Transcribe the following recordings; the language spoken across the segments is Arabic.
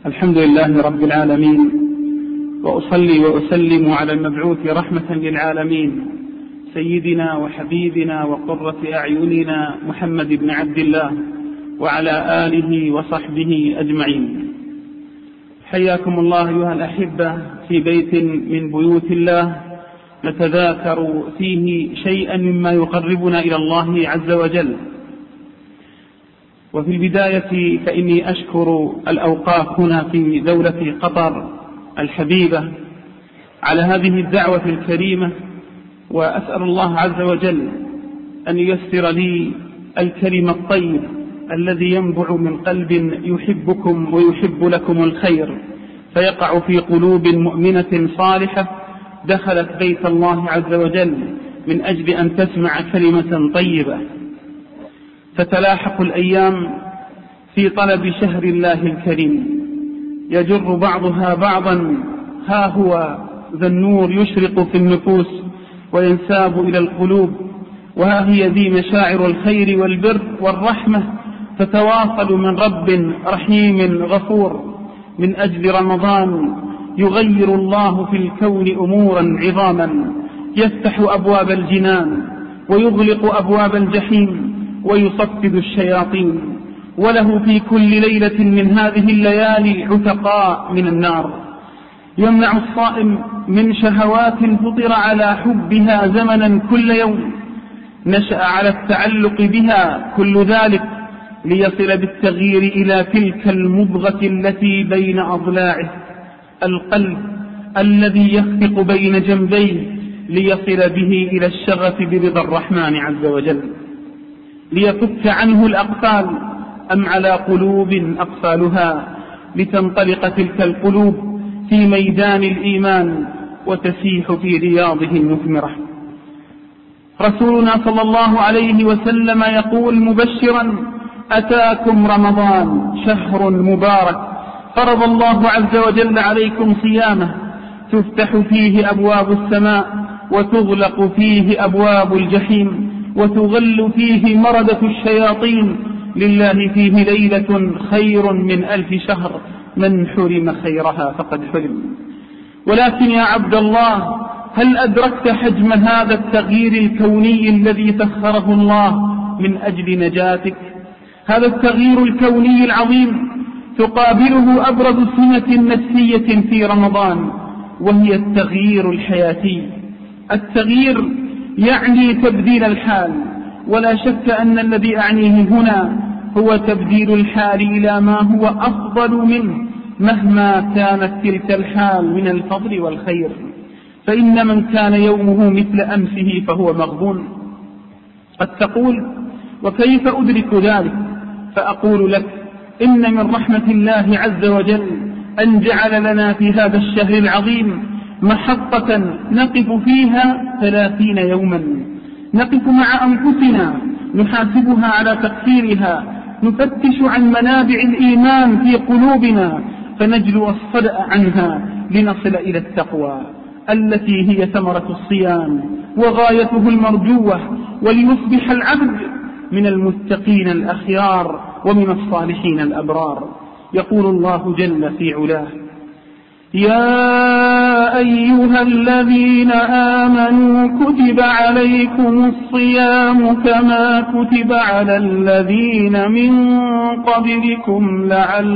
الحمد لله رب العالمين، وأصلي وأسلم على المبعوث رحمة للعالمين سيدنا وحبيبنا وقرة أعيننا محمد بن عبد الله وعلى آله وصحبه أجمعين. حياكم الله أيها الأحبة في بيت من بيوت الله نتذاكر فيه شيئا مما يقربنا إلى الله عز وجل. وفي البداية فإني أشكر الأوقاف هنا في دولة قطر الحبيبة على هذه الدعوة الكريمة، وأسأل الله عز وجل أن ييسر لي الكلم الطيب الذي ينبع من قلب يحبكم ويحب لكم الخير، فيقع في قلوب مؤمنة صالحة دخلت بيت الله عز وجل من أجل أن تسمع كلمة طيبة. تتلاحق الأيام في طلب شهر الله الكريم، يجر بعضها بعضا، ها هو ذا النور يشرق في النفوس وينساب إلى القلوب، وها هي ذي مشاعر الخير والبر والرحمة تتواصل من رب رحيم غفور من أجل رمضان. يغير الله في الكون أمورا عظاما، يفتح أبواب الجنان ويغلق أبواب الجحيم ويصفد الشياطين، وله في كل ليلة من هذه الليالي عتقاء من النار. يمنع الصائم من شهوات فطر على حبها زمنا كل يوم، نشأ على التعلق بها كل ذلك ليصل بالتغيير إلى تلك المضغة التي بين أضلاعه، القلب الذي يخفق بين جنبيه ليصل به إلى الشغف برضا الرحمن عز وجل، ليفك عنه الأقفال أم على قلوب أقفالها لتنطلق تلك القلوب في ميدان الإيمان وتسيح في رياضه المثمرة. رسولنا صلى الله عليه وسلم يقول مبشرا: أتاكم رمضان شهر مبارك فرض الله عز وجل عليكم صيامه، تفتح فيه أبواب السماء وتغلق فيه أبواب الجحيم وتغل فيه مردة الشياطين، لله فيه ليلة خير من 1000 شهر، من حرم خيرها فقد حرم. ولكن يا عبد الله، هل أدركت حجم هذا التغيير الكوني الذي سخره الله من أجل نجاتك؟ هذا التغيير الكوني العظيم تقابله أبرز سمة نفسية في رمضان، وهي التغيير الحياتي. التغيير يعني تبديل الحال، ولا شك أن الذي أعنيه هنا هو تبديل الحال إلى ما هو أفضل منه مهما كانت تلك الحال من الفضل والخير. فإن من كان يومه مثل أمسه فهو مغبون. قد تقول: وكيف أدرك ذلك؟ فأقول لك: إن من رحمة الله عز وجل أن جعل لنا في هذا الشهر العظيم محطة نقف فيها 30 يوما، نقف مع أنفسنا نحاسبها على تقصيرها، نفتش عن منابع الإيمان في قلوبنا فنجلو الصدأ عنها لنصل إلى التقوى التي هي ثمرة الصيام وغايته المرجوة، وليصبح العبد من المتقين الأخيار ومن الصالحين الأبرار. يقول الله جل في علاه: يا أيها الذين آمنوا كتب عليكم الصيام كما كتب على الذين من قبلكم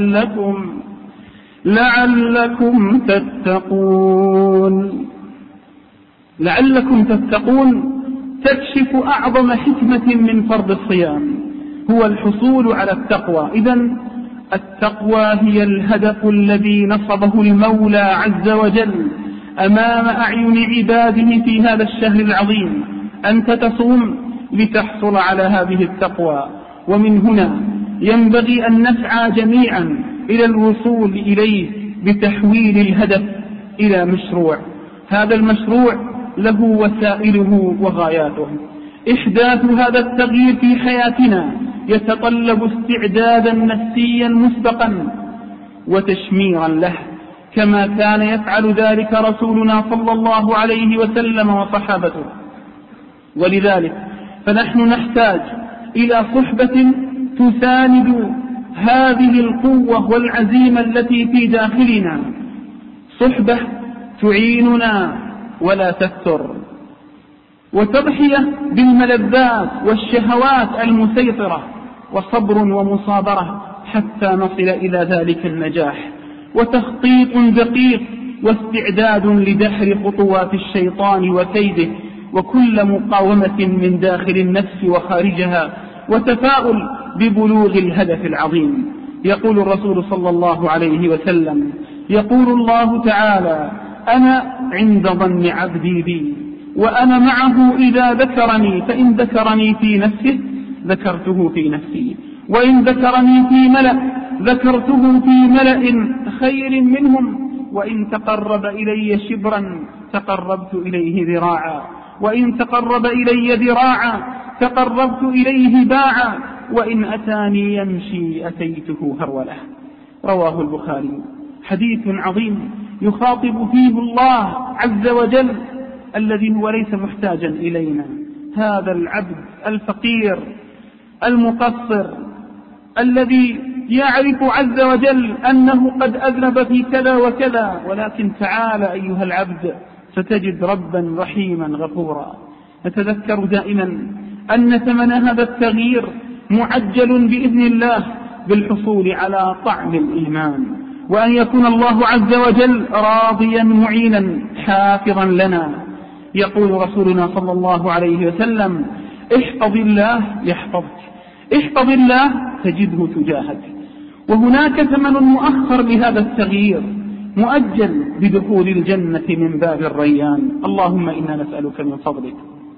لعلكم تتقون. لعلكم تتقون تكشف أعظم حكمة من فرض الصيام، هو الحصول على التقوى. إذن التقوى هي الهدف الذي نصبه المولى عز وجل أمام أعين عباده في هذا الشهر العظيم. أنت تصوم لتحصل على هذه التقوى، ومن هنا ينبغي أن نسعى جميعا إلى الوصول إليه بتحويل الهدف إلى مشروع. هذا المشروع له وسائله وغاياته. إحداث هذا التغيير في حياتنا يتطلب استعدادا نفسيا مسبقا وتشميرا له، كما كان يفعل ذلك رسولنا صلى الله عليه وسلم وصحابته. ولذلك فنحن نحتاج إلى صحبة تساند هذه القوة والعزيمة التي في داخلنا، صحبة تعيننا ولا تكثر، وتضحية بالملذات والشهوات المسيطرة، وصبر ومصابرة حتى نصل إلى ذلك النجاح، وتخطيط دقيق، واستعداد لدحر خطوات الشيطان وكيده، وكل مقاومة من داخل النفس وخارجها، وتفاؤل ببلوغ الهدف العظيم. يقول الرسول صلى الله عليه وسلم: يقول الله تعالى: أنا عند ظن عبدي بي، وأنا معه إذا ذكرني، فإن ذكرني في نفسه ذكرته في نفسي، وإن ذكرني في ملأ ذكرته في ملأ خير منهم، وإن تقرب إلي شبرا تقربت إليه ذراعا، وإن تقرب إلي ذراعا تقربت إليه باعا، وإن أتاني يمشي أتيته هرولة. رواه البخاري. حديث عظيم يخاطب فيه الله عز وجل الذي هو ليس محتاجا إلينا، هذا العبد الفقير المقصر الذي يعرف عز وجل أنه قد أذنب في كذا وكذا، ولكن تعال أيها العبد ستجد ربا رحيما غفورا. نتذكر دائما أن ثمن هذا التغيير معجل بإذن الله بالحصول على طعم الإيمان، وأن يكون الله عز وجل راضيا معينا حافظا لنا. يقول رسولنا صلى الله عليه وسلم: احفظ الله يحفظك، احفظ الله تجده تجاهك. وهناك ثمن مؤخر لهذا التغيير مؤجل بدخول الجنة من باب الريان. اللهم إنا نسألك من فضلك.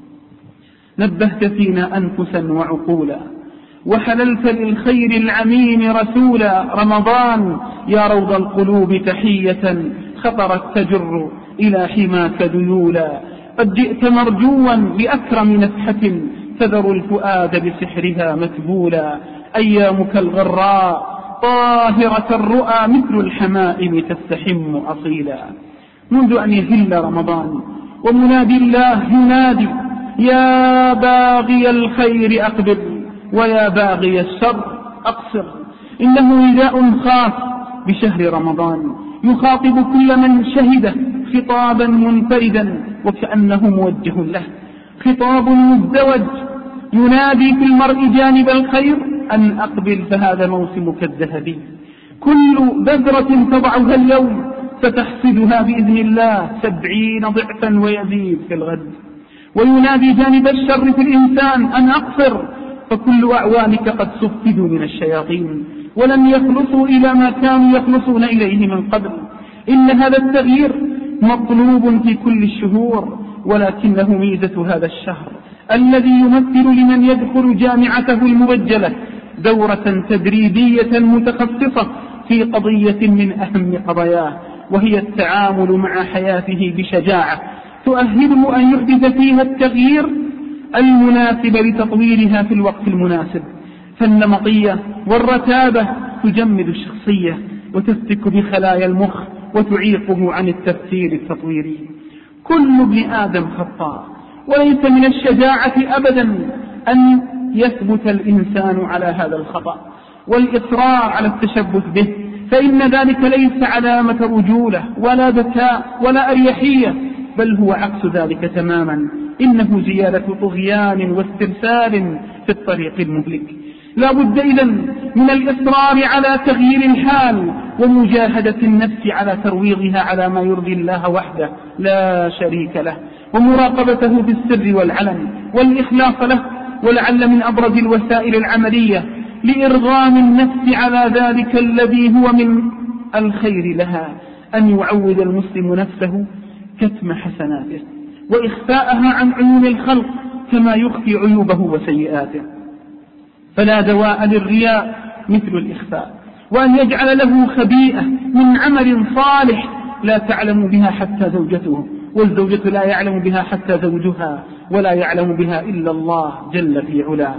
نبهت فينا أنفسا وعقولا، وحللت للخير العميم رسولا. رمضان يا روض القلوب تحية، خطرت تجر إلى حماك ذيولا. قد جئت مرجوا بأكرم نفحة، تذر الفؤاد بسحرها مكبولا. أيامك الغراء طاهرة الرؤى، مثل الحمائم تستحم أصيلا. منذ أن يهل رمضان ومنادي الله ينادي: يا باغي الخير أقبل، ويا باغي الشر أقصر. إنه نداء خاص بشهر رمضان يخاطب كل من شهده خطابا منفردا وكأنه موجه له، خطاب مزدوج ينادي في المرء جانب الخير أن أقبل، فهذا موسمك الذهبي. كل بذرة تضعها اليوم ستحصدها بإذن الله 70 ضعفا ويزيد في الغد. وينادي جانب الشر في الإنسان أن أقصر، فكل أعوانك قد صفدوا من الشياطين ولم يخلصوا إلى ما كانوا يخلصون إليه من قبل. إن هذا التغيير مطلوب في كل الشهور، ولكنه ميزة هذا الشهر الذي يمثل لمن يدخل جامعته المبجلة دورة تدريبية متخصصة في قضية من أهم قضاياه، وهي التعامل مع حياته بشجاعة تؤهله أن يحدث فيها التغيير المناسب لتطويرها في الوقت المناسب. فالنمطية والرتابة تجمد الشخصية وتفتك بخلايا المخ وتعيقه عن التفكير التطويري. كل ابن آدم خطاء، وليس من الشجاعة أبدا أن يثبت الإنسان على هذا الخطأ والإصرار على التشبث به، فإن ذلك ليس علامة رجولة ولا ذكاء ولا أريحية، بل هو عكس ذلك تماما. إنه زيادة طغيان واسترسال في الطريق المهلك. لا بد إذن من الإصرار على تغيير الحال ومجاهدة النفس على ترويضها على ما يرضي الله وحده لا شريك له، ومراقبته في السر والعلن والإخلاص له. ولعل من أبرز الوسائل العملية لإرغام النفس على ذلك الذي هو من الخير لها أن يعود المسلم نفسه كتم حسناته وإخفاءها عن عيون الخلق كما يخفي عيوبه وسيئاته. فلا دواء للرياء مثل الإخفاء، وأن يجعل له خبيئة من عمل صالح لا تعلم بها حتى زوجته، والزوجة لا يعلم بها حتى زوجها، ولا يعلم بها إلا الله جل في علاه.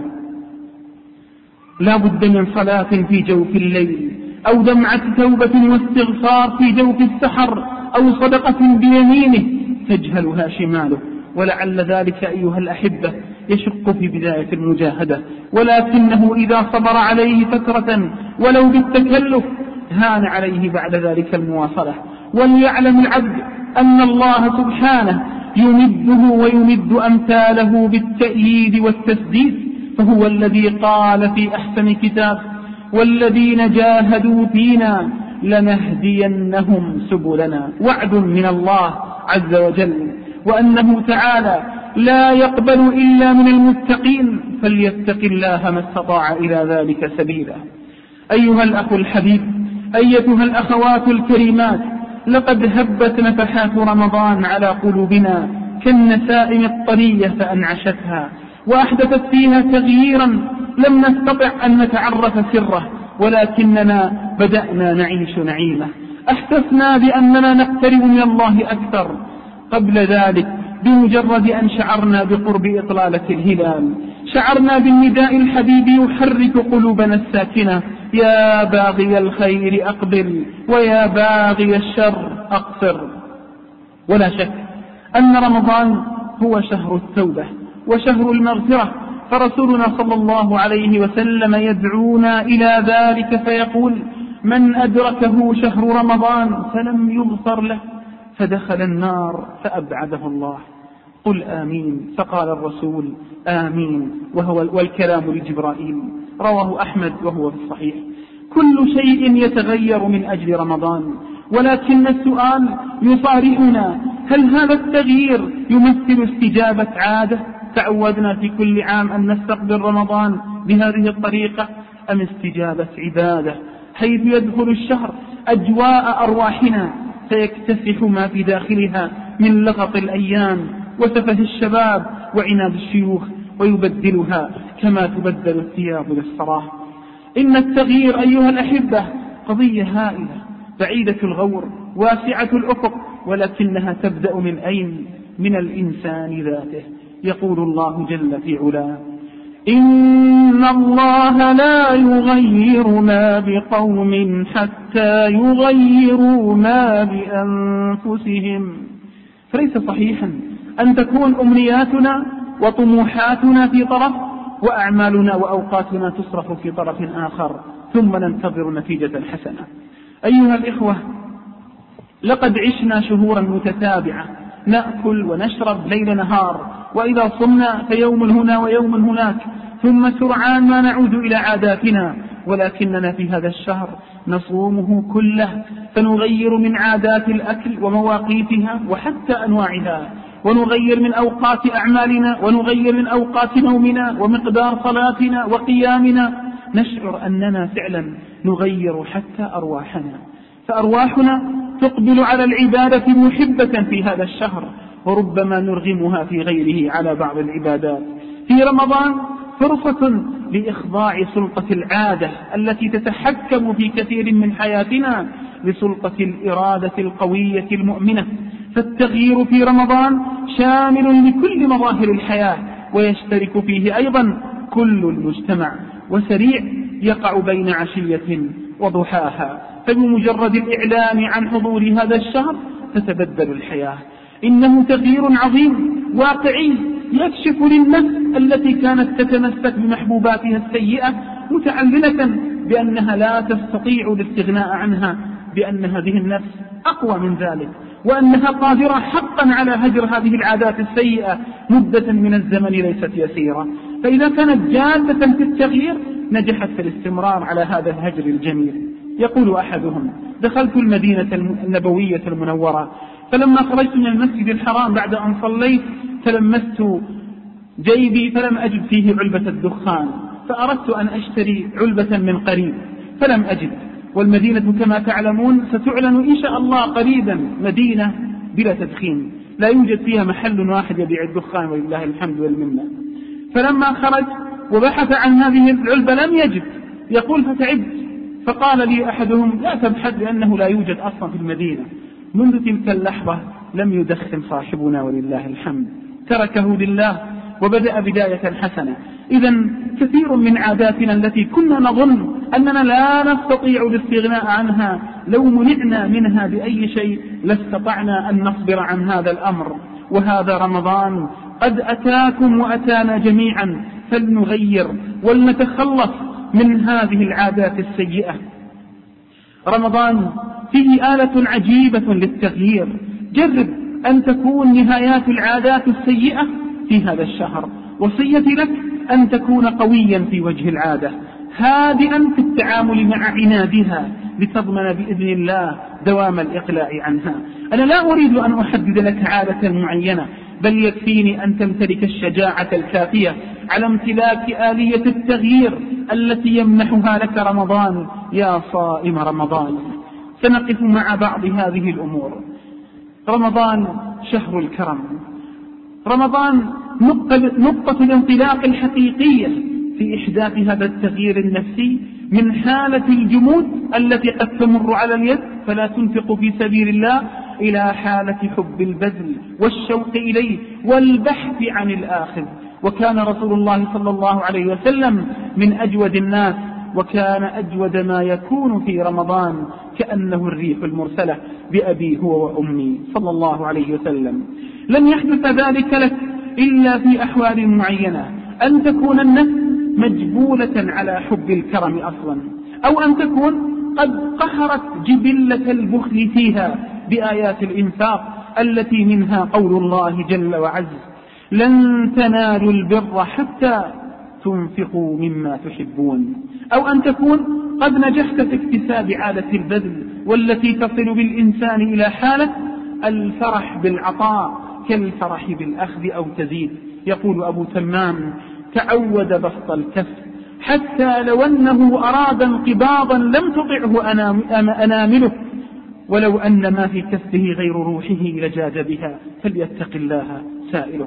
لا بد من صلاة في جوف الليل، أو دمعة توبة واستغفار في جوف السحر، أو صدقة بيمينه تجهلها شماله. ولعل ذلك أيها الأحبة يشق في بداية المجاهدة، ولكنه إذا صبر عليه فترة ولو بالتكلف هان عليه بعد ذلك المواصلة. وليعلم العبد أن الله سبحانه يمده ويمد أمثاله بالتأييد والتسديد، فهو الذي قال في أحسن كتاب: والذين جاهدوا فينا لنهدينهم سبلنا. وعد من الله عز وجل، وأنه تعالى لا يقبل إلا من المتقين، فليتق الله ما استطاع إلى ذلك سبيلا. أيها الأخ الحبيب، أيتها الأخوات الكريمات، لقد هبت نفحات رمضان على قلوبنا كالنسائم الطرية فأنعشتها، وأحدثت فيها تغييرا لم نستطع أن نتعرف سره، ولكننا بدأنا نعيش نعيمة. أحسسنا بأننا نقترب من الله أكثر. قبل ذلك بمجرد أن شعرنا بقرب إطلالة الهلال شعرنا بالنداء الحبيب يحرك قلوبنا الساكنة: يا باغي الخير أقبل ويا باغي الشر أقصر. ولا شك أن رمضان هو شهر التوبة وشهر المغفرة، فرسولنا صلى الله عليه وسلم يدعونا إلى ذلك فيقول: من أدركه شهر رمضان فلم يغفر له فدخل النار فأبعده الله. قل آمين. فقال الرسول: آمين، والكلام لجبرائيل. رواه أحمد وهو في الصحيح. كل شيء يتغير من أجل رمضان، ولكن السؤال يصارحنا: هل هذا التغيير يمثل استجابة عادة تعودنا في كل عام أن نستقبل رمضان بهذه الطريقة، أم استجابة عبادة حيث يدخل الشهر أجواء أرواحنا فيكتسح ما في داخلها من لغط الأيام وسفه الشباب وعناد الشيوخ ويبدلها كما تبدل الثياب للصلاة؟ إن التغيير أيها الأحبة قضية هائلة بعيدة الغور واسعة الأفق، ولكنها تبدأ من أين؟ من الإنسان ذاته. يقول الله جل في علاه: إن الله لا يغير ما بقوم حتى يغيروا ما بأنفسهم. فليس صحيحا أن تكون أمنياتنا وطموحاتنا في طرف وأعمالنا وأوقاتنا تصرف في طرف آخر ثم ننتظر نتيجة حسنة. أيها الإخوة، لقد عشنا شهورا متتابعة نأكل ونشرب ليل نهار، وإذا صمنا فيوم هنا ويوم هناك، ثم سرعان ما نعود إلى عاداتنا. ولكننا في هذا الشهر نصومه كله، فنغير من عادات الأكل ومواقيتها وحتى أنواعها، ونغير من أوقات أعمالنا، ونغير من أوقات نومنا ومقدار صلاتنا وقيامنا. نشعر أننا فعلا نغير حتى أرواحنا، فأرواحنا تقبل على العبادة محبة في هذا الشهر، وربما نرغمها في غيره على بعض العبادات. في رمضان فرصة لإخضاع سلطة العادة التي تتحكم في كثير من حياتنا لسلطة الإرادة القوية المؤمنة. فالتغيير في رمضان شامل لكل مظاهر الحياة، ويشترك فيه أيضا كل المجتمع، وسريع يقع بين عشية وضحاها، فبمجرد الإعلان عن حضور هذا الشهر تتبدل الحياة. إنه تغيير عظيم واقعي يكشف للنفس التي كانت تتمسك بمحبوباتها السيئة متعللة بأنها لا تستطيع الاستغناء عنها، بأن هذه النفس أقوى من ذلك، وأنها قادرة حقا على هجر هذه العادات السيئة مدة من الزمن ليست يسيرة. فإذا كانت جادة في التغيير نجحت في الاستمرار على هذا الهجر الجميل. يقول أحدهم: دخلت المدينة النبوية المنورة، فلما خرجت من المسجد الحرام بعد أن صليت تلمست جيبي فلم أجد فيه علبة الدخان، فأردت أن أشتري علبة من قريب فلم أجد. والمدينة كما تعلمون ستعلن إن شاء الله قريبا مدينة بلا تدخين، لا يوجد فيها محل واحد يبيع الدخان ولله الحمد والمنة. فلما خرج وبحث عن هذه العلبة لم يجد. يقول: فتعبت، فقال لي أحدهم: لا تبحث لأنه لا يوجد أصلا في المدينة. منذ تلك اللحظة لم يدخن صاحبنا ولله الحمد، تركه لله وبدأ بداية حسنة. إذا كثير من عاداتنا التي كنا نظن أننا لا نستطيع الاستغناء عنها لو منعنا منها بأي شيء لاستطعنا أن نصبر عن هذا الأمر. وهذا رمضان قد أتاكم وأتانا جميعا، فلنغير ولنتخلص من هذه العادات السيئة. رمضان فيه آلة عجيبة للتغيير. جرب أن تكون نهايات العادات السيئة في هذا الشهر. وصيتي لك أن تكون قويا في وجه العادة، هادئا في التعامل مع عنادها، لتضمن بإذن الله دوام الإقلاع عنها. أنا لا أريد أن أحدد لك عادة معينة، بل يكفيني أن تمتلك الشجاعة الكافية على امتلاك آلية التغيير التي يمنحها لك رمضان يا صائم رمضان. سنقف مع بعض هذه الأمور. رمضان شهر الكرم، رمضان نقطة الانطلاق الحقيقية في إحداث هذا التغيير النفسي من حالة الجمود التي قد تمر على اليد فلا تنفق في سبيل الله، إلى حالة حب البذل والشوق إليه والبحث عن الآخذ. وكان رسول الله صلى الله عليه وسلم من أجود الناس، وكان أجود ما يكون في رمضان كأنه الريح المرسلة بأبي هو وأمي صلى الله عليه وسلم. لن يحدث ذلك لك إلا في أحوال معينة، أن تكون النفس مجبولة على حب الكرم أصلا، أو أن تكون قد قهرت جبلة البخل فيها بآيات الإنفاق التي منها قول الله جل وعز: لن تنالوا البر حتى تنفقوا مما تحبون. أو أن تكون قد نجحت في اكتساب عادة البذل والتي تصل بالإنسان إلى حالة الفرح بالعطاء كالفرح بالأخذ أو تزيد. يقول أبو تمام: تعود بسط الكف حتى لو أنه أراد انقباضا لم تطعه أنامله، ولو أن ما في كفه غير روحه لجاد بها، فليتق الله سائله.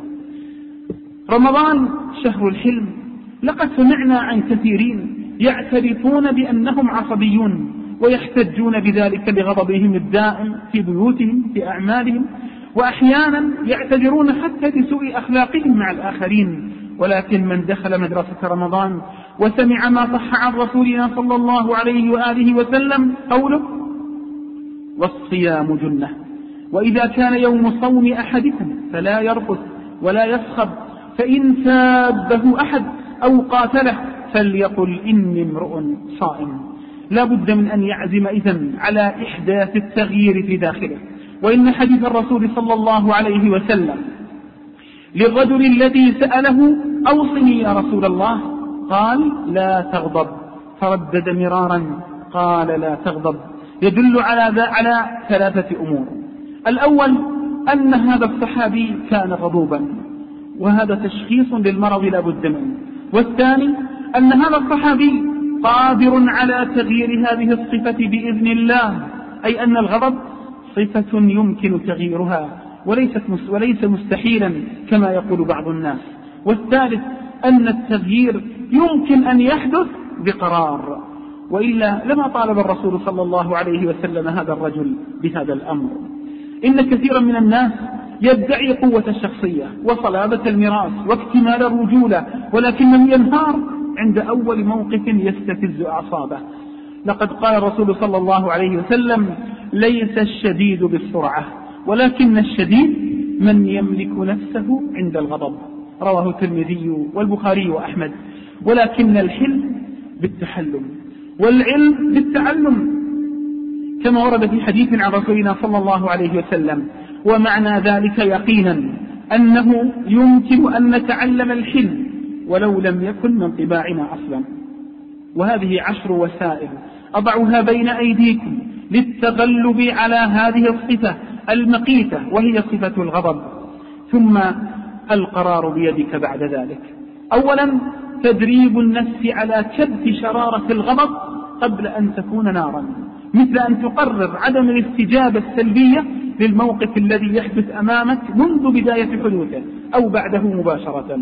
رمضان شهر الحلم. لقد سمعنا عن كثيرين يعترفون بأنهم عصبيون ويحتجون بذلك لغضبهم الدائم في بيوتهم في أعمالهم، وأحيانا يعتذرون حتى بسوء أخلاقهم مع الآخرين. ولكن من دخل مدرسة رمضان وسمع ما صح عن رسولنا صلى الله عليه وآله وسلم قوله: والصيام جنة، وإذا كان يوم صوم أحدكم فلا يرفث ولا يسخب، فإن سابه أحد أو قاتله فليقل إني امرؤ صائم. لا بد من أن يعزم إذن على إحداث التغيير في داخله. وإن حديث الرسول صلى الله عليه وسلم للرجل الذي سأله: أوصني يا رسول الله، قال: لا تغضب، فردد مرارا قال: لا تغضب، يدل على ثلاثة أمور. الأول أن هذا الصحابي كان غضوبا، وهذا تشخيص للمرض لا بد منه. والثاني أن هذا الصحابي قادر على تغيير هذه الصفة بإذن الله، أي أن الغضب صفة يمكن تغييرها وليس مستحيلا كما يقول بعض الناس. والثالث أن التغيير يمكن أن يحدث بقرار، وإلا لما طالب الرسول صلى الله عليه وسلم هذا الرجل بهذا الأمر. إن كثيرا من الناس يدعي قوة الشخصية وصلابة المراس واكتمال الرجولة، ولكنه ينهار عند أول موقف يستفز أعصابه. لقد قال الرسول صلى الله عليه وسلم: ليس الشديد بالسرعة، ولكن الشديد من يملك نفسه عند الغضب. رواه الترمذي والبخاري وأحمد. ولكن الحلم بالتحلم والعلم بالتعلم، كما ورد في حديث عن رسولنا صلى الله عليه وسلم. ومعنى ذلك يقينا أنه يمكن أن نتعلم الحلم ولو لم يكن من طباعنا أصلا. وهذه 10 وسائل أضعها بين أيديكم للتغلب على هذه الصفة المقيتة، وهي صفة الغضب. ثم القرار بيدك بعد ذلك. أولا تدريب النفس على كبت شرارة الغضب قبل أن تكون نارا، مثل أن تقرر عدم الاستجابة السلبية للموقف الذي يحدث أمامك منذ بداية حدوثه أو بعده مباشرة.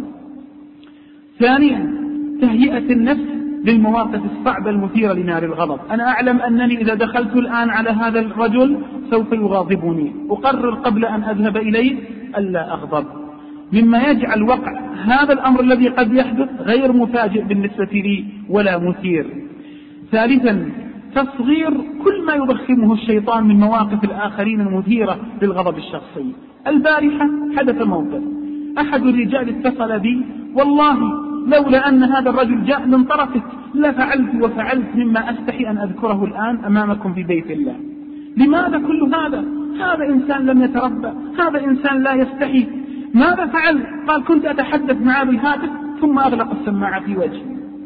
ثانيا تهيئة النفس للمواقف الصعبة المثيرة لنار الغضب. أنا أعلم أنني إذا دخلت الآن على هذا الرجل سوف يغاضبني، أقرر قبل أن أذهب إليه ألا أغضب، مما يجعل وقع هذا الأمر الذي قد يحدث غير مفاجئ بالنسبة لي ولا مثير. ثالثا تصغير كل ما يضخمه الشيطان من مواقف الآخرين المثيرة للغضب الشخصي. البارحة حدث موقف أحد الرجال اتصل بي والله لولا أن هذا الرجل جاء من طرفك لفعلت وفعلت مما أستحي أن أذكره الآن أمامكم في بيت الله. لماذا كل هذا؟ هذا إنسان لم يتربى، هذا إنسان لا يستحي. ماذا فعل؟ قال كنت أتحدث معه بالهاتف ثم أغلق السماعة في وجهي.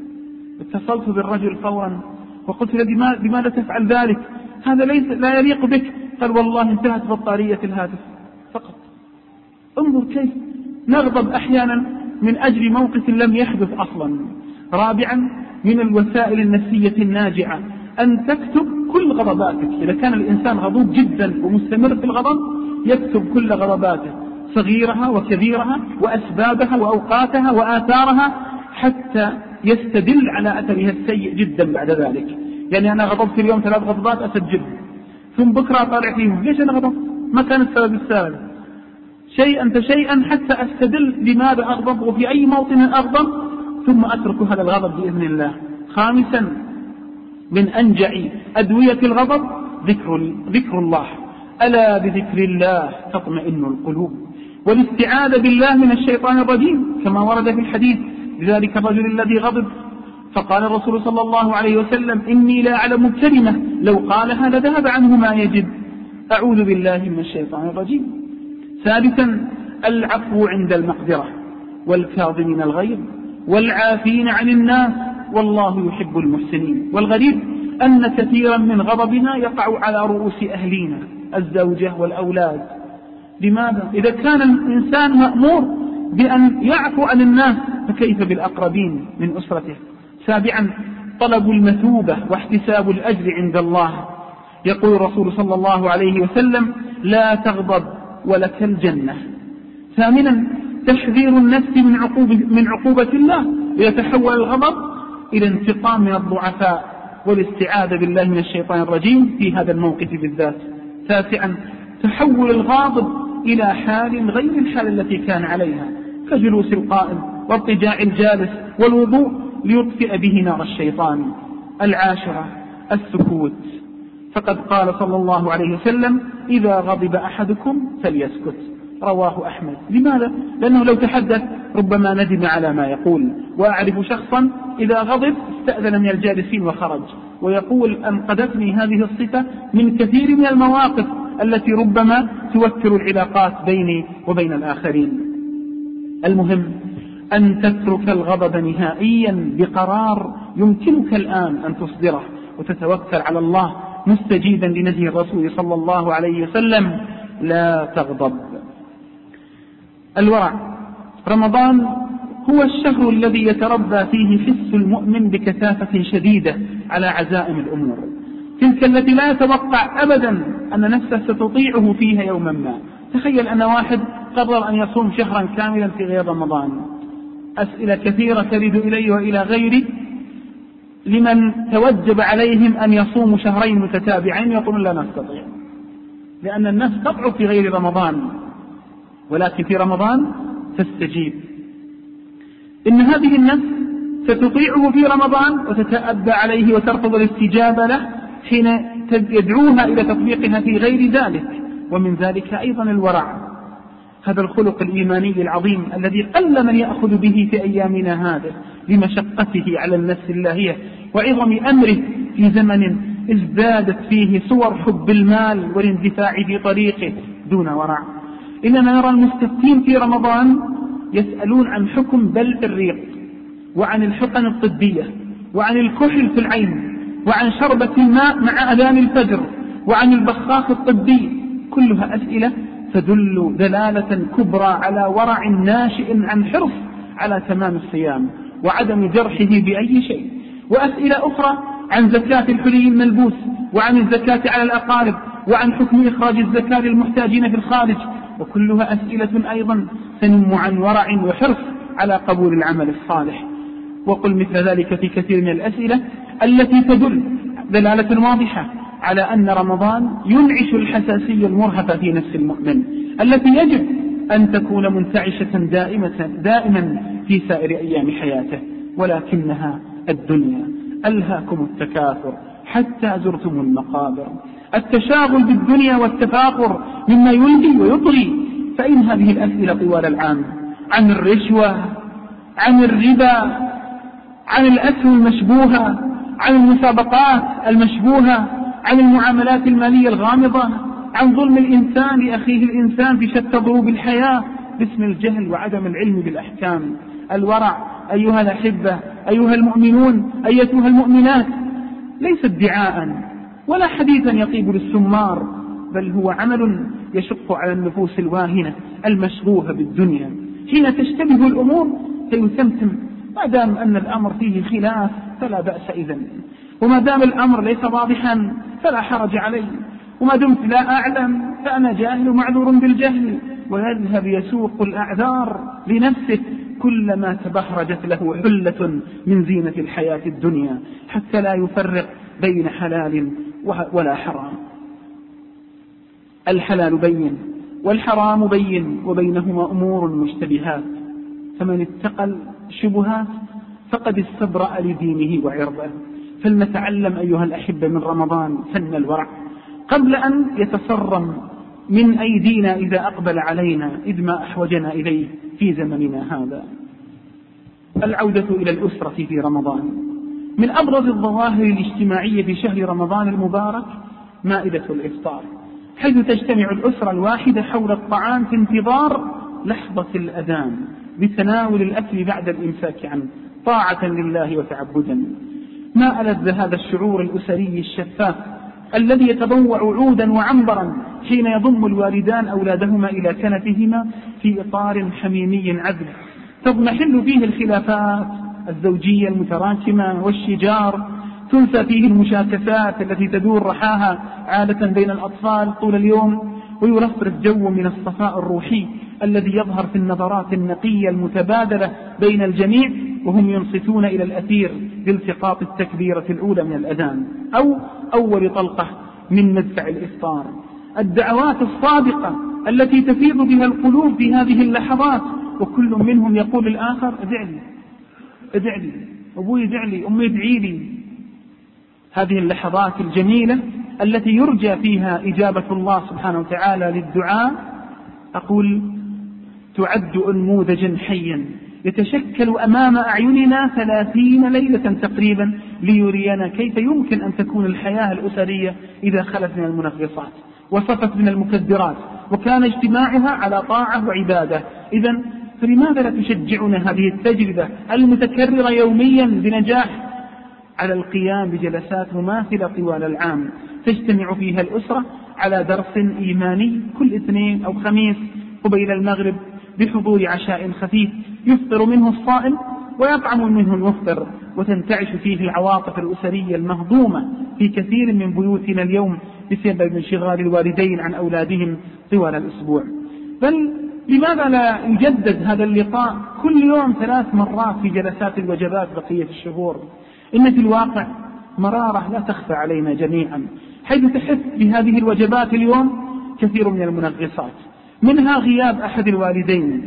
اتصلت بالرجل فورا وقلت له لماذا تفعل ذلك؟ هذا لا يليق بك. قال والله انتهت بطارية الهاتف فقط. انظر كيف نغضب أحيانا من أجل موقف لم يحدث أصلا. رابعا من الوسائل النفسية الناجعة أن تكتب كل غضباتك. إذا كان الإنسان غضوب جدا ومستمر في الغضب يكتب كل غضباته صغيرها وكبيرها وأسبابها وأوقاتها وآثارها حتى يستدل على أثرها السيء جدا بعد ذلك. يعني أنا غضبت اليوم 3 غضبات أسجلهم، ثم بكرة أطالع فيهم ليش أنا غضبت؟ ما كان السبب السابق شيئا فشيئا حتى أستدل لماذا أغضب وفي أي موطن أغضب، ثم أترك هذا الغضب بإذن الله. خامسا من أنجع أدوية الغضب ذكر الله. ألا بذكر الله تطمئن القلوب، والاستعاذة بالله من الشيطان الرجيم كما ورد في الحديث لذلك الرجل الذي غضب فقال الرسول صلى الله عليه وسلم إني لا أعلم كلمة لو قالها لذهب عنه ما يجد. أعوذ بالله من الشيطان الرجيم. ثالثا العفو عند المقدرة، والكاظمين الغيظ والعافين عن الناس والله يحب المحسنين. والغريب أن كثيرا من غضبنا يقع على رؤوس أهلينا الزوجة والأولاد. لماذا؟ إذا كان الإنسان مأمور بأن يعفو عن الناس فكيف بالأقربين من أسرته؟ سابعا طلب المثوبة واحتساب الأجر عند الله. يقول الرسول صلى الله عليه وسلم لا تغضب ولك الجنة. ثامنا تحذير النفس من عقوبة الله ليتحول الغضب إلى انتقام من الضعفاء والاستعاذة بالله من الشيطان الرجيم في هذا الموقف بالذات. تاسعا تحول الغاضب إلى حال غير الحال التي كان عليها كجلوس القائم واضطجاع الجالس والوضوء ليطفئ به نار الشيطان. العاشرة السكوت، فقد قال صلى الله عليه وسلم إذا غضب أحدكم فليسكت. رواه أحمد. لماذا؟ لأنه لو تحدث ربما ندم على ما يقول. وأعرف شخصا إذا غضب استأذن من الجالسين وخرج، ويقول أنقذتني هذه الصفة من كثير من المواقف التي ربما توتر العلاقات بيني وبين الآخرين. المهم أن تترك الغضب نهائيا بقرار يمكنك الآن أن تصدره وتتوكل على الله مستجيبا لنهي الرسول صلى الله عليه وسلم لا تغضب. الورع. رمضان هو الشهر الذي يتربى فيه حس المؤمن بكثافة شديدة على عزائم الأمور، تلك التي لا يتوقع أبدا أن نفسه ستطيعه فيها يوما ما. تخيل أن واحد قرر أن يصوم شهرا كاملا في غير رمضان. أسئلة كثيرة ترد إلي وإلى غيري لمن توجب عليهم أن يصوموا شهرين متتابعين يقولون لا نستطيع، لأن النفس تضعف في غير رمضان ولكن في رمضان تستجيب. إن هذه النفس ستطيعه في رمضان وتتأبى عليه وترفض الاستجابة له حين يدعوها إلى تطبيقها في غير ذلك. ومن ذلك أيضا الورع، هذا الخلق الإيماني العظيم الذي قل من يأخذ به في أيامنا هذا لمشقته على النفس اللاهية وعظم أمره في زمن ازدادت فيه صور حب المال والاندفاع في طريقه دون ورع. إننا نرى المستفتين في رمضان يسألون عن حكم بلع الريق، وعن الحقن الطبية، وعن الكحل في العين، وعن شربة الماء مع أذان الفجر، وعن البخاخ الطبي. كلها أسئلة تدل دلالة كبرى على ورع ناشئ عن حرص على تمام الصيام وعدم جرحه بأي شيء. وأسئلة أخرى عن زكاة الحلي الملبوس، وعن الزكاة على الأقارب، وعن حكم إخراج الزكاة للمحتاجين في الخارج. وكلها أسئلة أيضا تنم عن ورع وحرص على قبول العمل الصالح. وقل مثل ذلك في كثير من الأسئلة التي تدل دلالة واضحة على أن رمضان ينعش الحساسية المرهفة في نفس المؤمن التي يجب أن تكون منتعشة دائما في سائر أيام حياته. ولكنها الدنيا ألهاكم التكاثر حتى زرتم المقابر. التشاغل بالدنيا والتفاخر مما يلهي ويطغي. فإن هذه الأسئلة طوال العام عن الرشوة، عن الربا، عن الأسهم المشبوهة، عن المسابقات المشبوهة، عن المعاملات المالية الغامضة، عن ظلم الإنسان لأخيه الإنسان في شتى ضروب الحياة باسم الجهل وعدم العلم بالأحكام. الورع أيها الأحبة، أيها المؤمنون، أيتها المؤمنات، ليس ادعاء ولا حديثا يطيب للسمار، بل هو عمل يشق على النفوس الواهنة المشغوهة بالدنيا. حين تشتبه الأمور فيتمتم، ما دام أن الأمر فيه خلاف فلا بأس إذن، وما دام الأمر ليس واضحا فلا حرج علي، وما دمت لا أعلم فأنا جاهل معذور بالجهل. ويذهب يسوق الأعذار لنفسه كلما تبهرجت له حلة من زينة الحياة الدنيا، حتى لا يفرق بين حلال ولا حرام. الحلال بين والحرام بين، وبينهما أمور مشتبهات، فمن اتقى الشبهات فقد استبرأ لدينه وعرضه. فلنتعلم أيها الأحبة من رمضان فن الورع قبل أن يتصرم من أيدينا إذا أقبل علينا، إذ ما أحوجنا إليه في زمننا هذا. العودة إلى الأسرة في رمضان. من أبرز الظواهر الاجتماعية في شهر رمضان المبارك مائدة الإفطار، حيث تجتمع الأسرة الواحدة حول الطعام في انتظار لحظة الأذان بتناول الأكل بعد الإمساك عنه طاعة لله وتعبدا. ما ألذ هذا الشعور الأسري الشفاف الذي يتضوع عودا وعنبرا حين يضم الوالدان أولادهما إلى كنفهما في إطار حميمي عذب، تضمحل فيه الخلافات الزوجية المتراكمة والشجار، تنسى فيه المشاكسات التي تدور رحاها عادة بين الأطفال طول اليوم، ويرفرف جو من الصفاء الروحي الذي يظهر في النظرات النقية المتبادلة بين الجميع وهم ينصتون إلى الأثير بالتقاط التكبيرة الأولى من الأذان أو أول طلقة من مدفع الإفطار. الدعوات الصادقة التي تفيض بها القلوب في هذه اللحظات، وكل منهم يقول الآخر ادع لي أبوي، ادع لي أمي، ادعي لي. هذه اللحظات الجميلة التي يرجى فيها إجابة الله سبحانه وتعالى للدعاء، أقول تعد أنموذجا حيا يتشكل أمام أعيننا 30 ليلة تقريبا ليرينا كيف يمكن أن تكون الحياة الأسرية إذا خلت من المنغصات وصفت من المكدرات وكان اجتماعها على طاعة وعبادة. إذن فلماذا لا تشجعنا هذه التجربة المتكررة يوميا بنجاح على القيام بجلسات مماثلة طوال العام تجتمع فيها الأسرة على درس إيماني كل اثنين أو خميس قبيل المغرب بحضور عشاء خفيف يفطر منه الصائم ويطعم منه المفطر، وتنتعش فيه العواطف الأسرية المهضومة في كثير من بيوتنا اليوم بسبب انشغال الوالدين عن أولادهم طوال الأسبوع. بل لماذا لا يجدد هذا اللقاء كل يوم 3 مرات في جلسات الوجبات بقية الشهور؟ إن في الواقع مرارة لا تخفى علينا جميعا، حيث تحس بهذه الوجبات اليوم كثير من المنغصات، منها غياب أحد الوالدين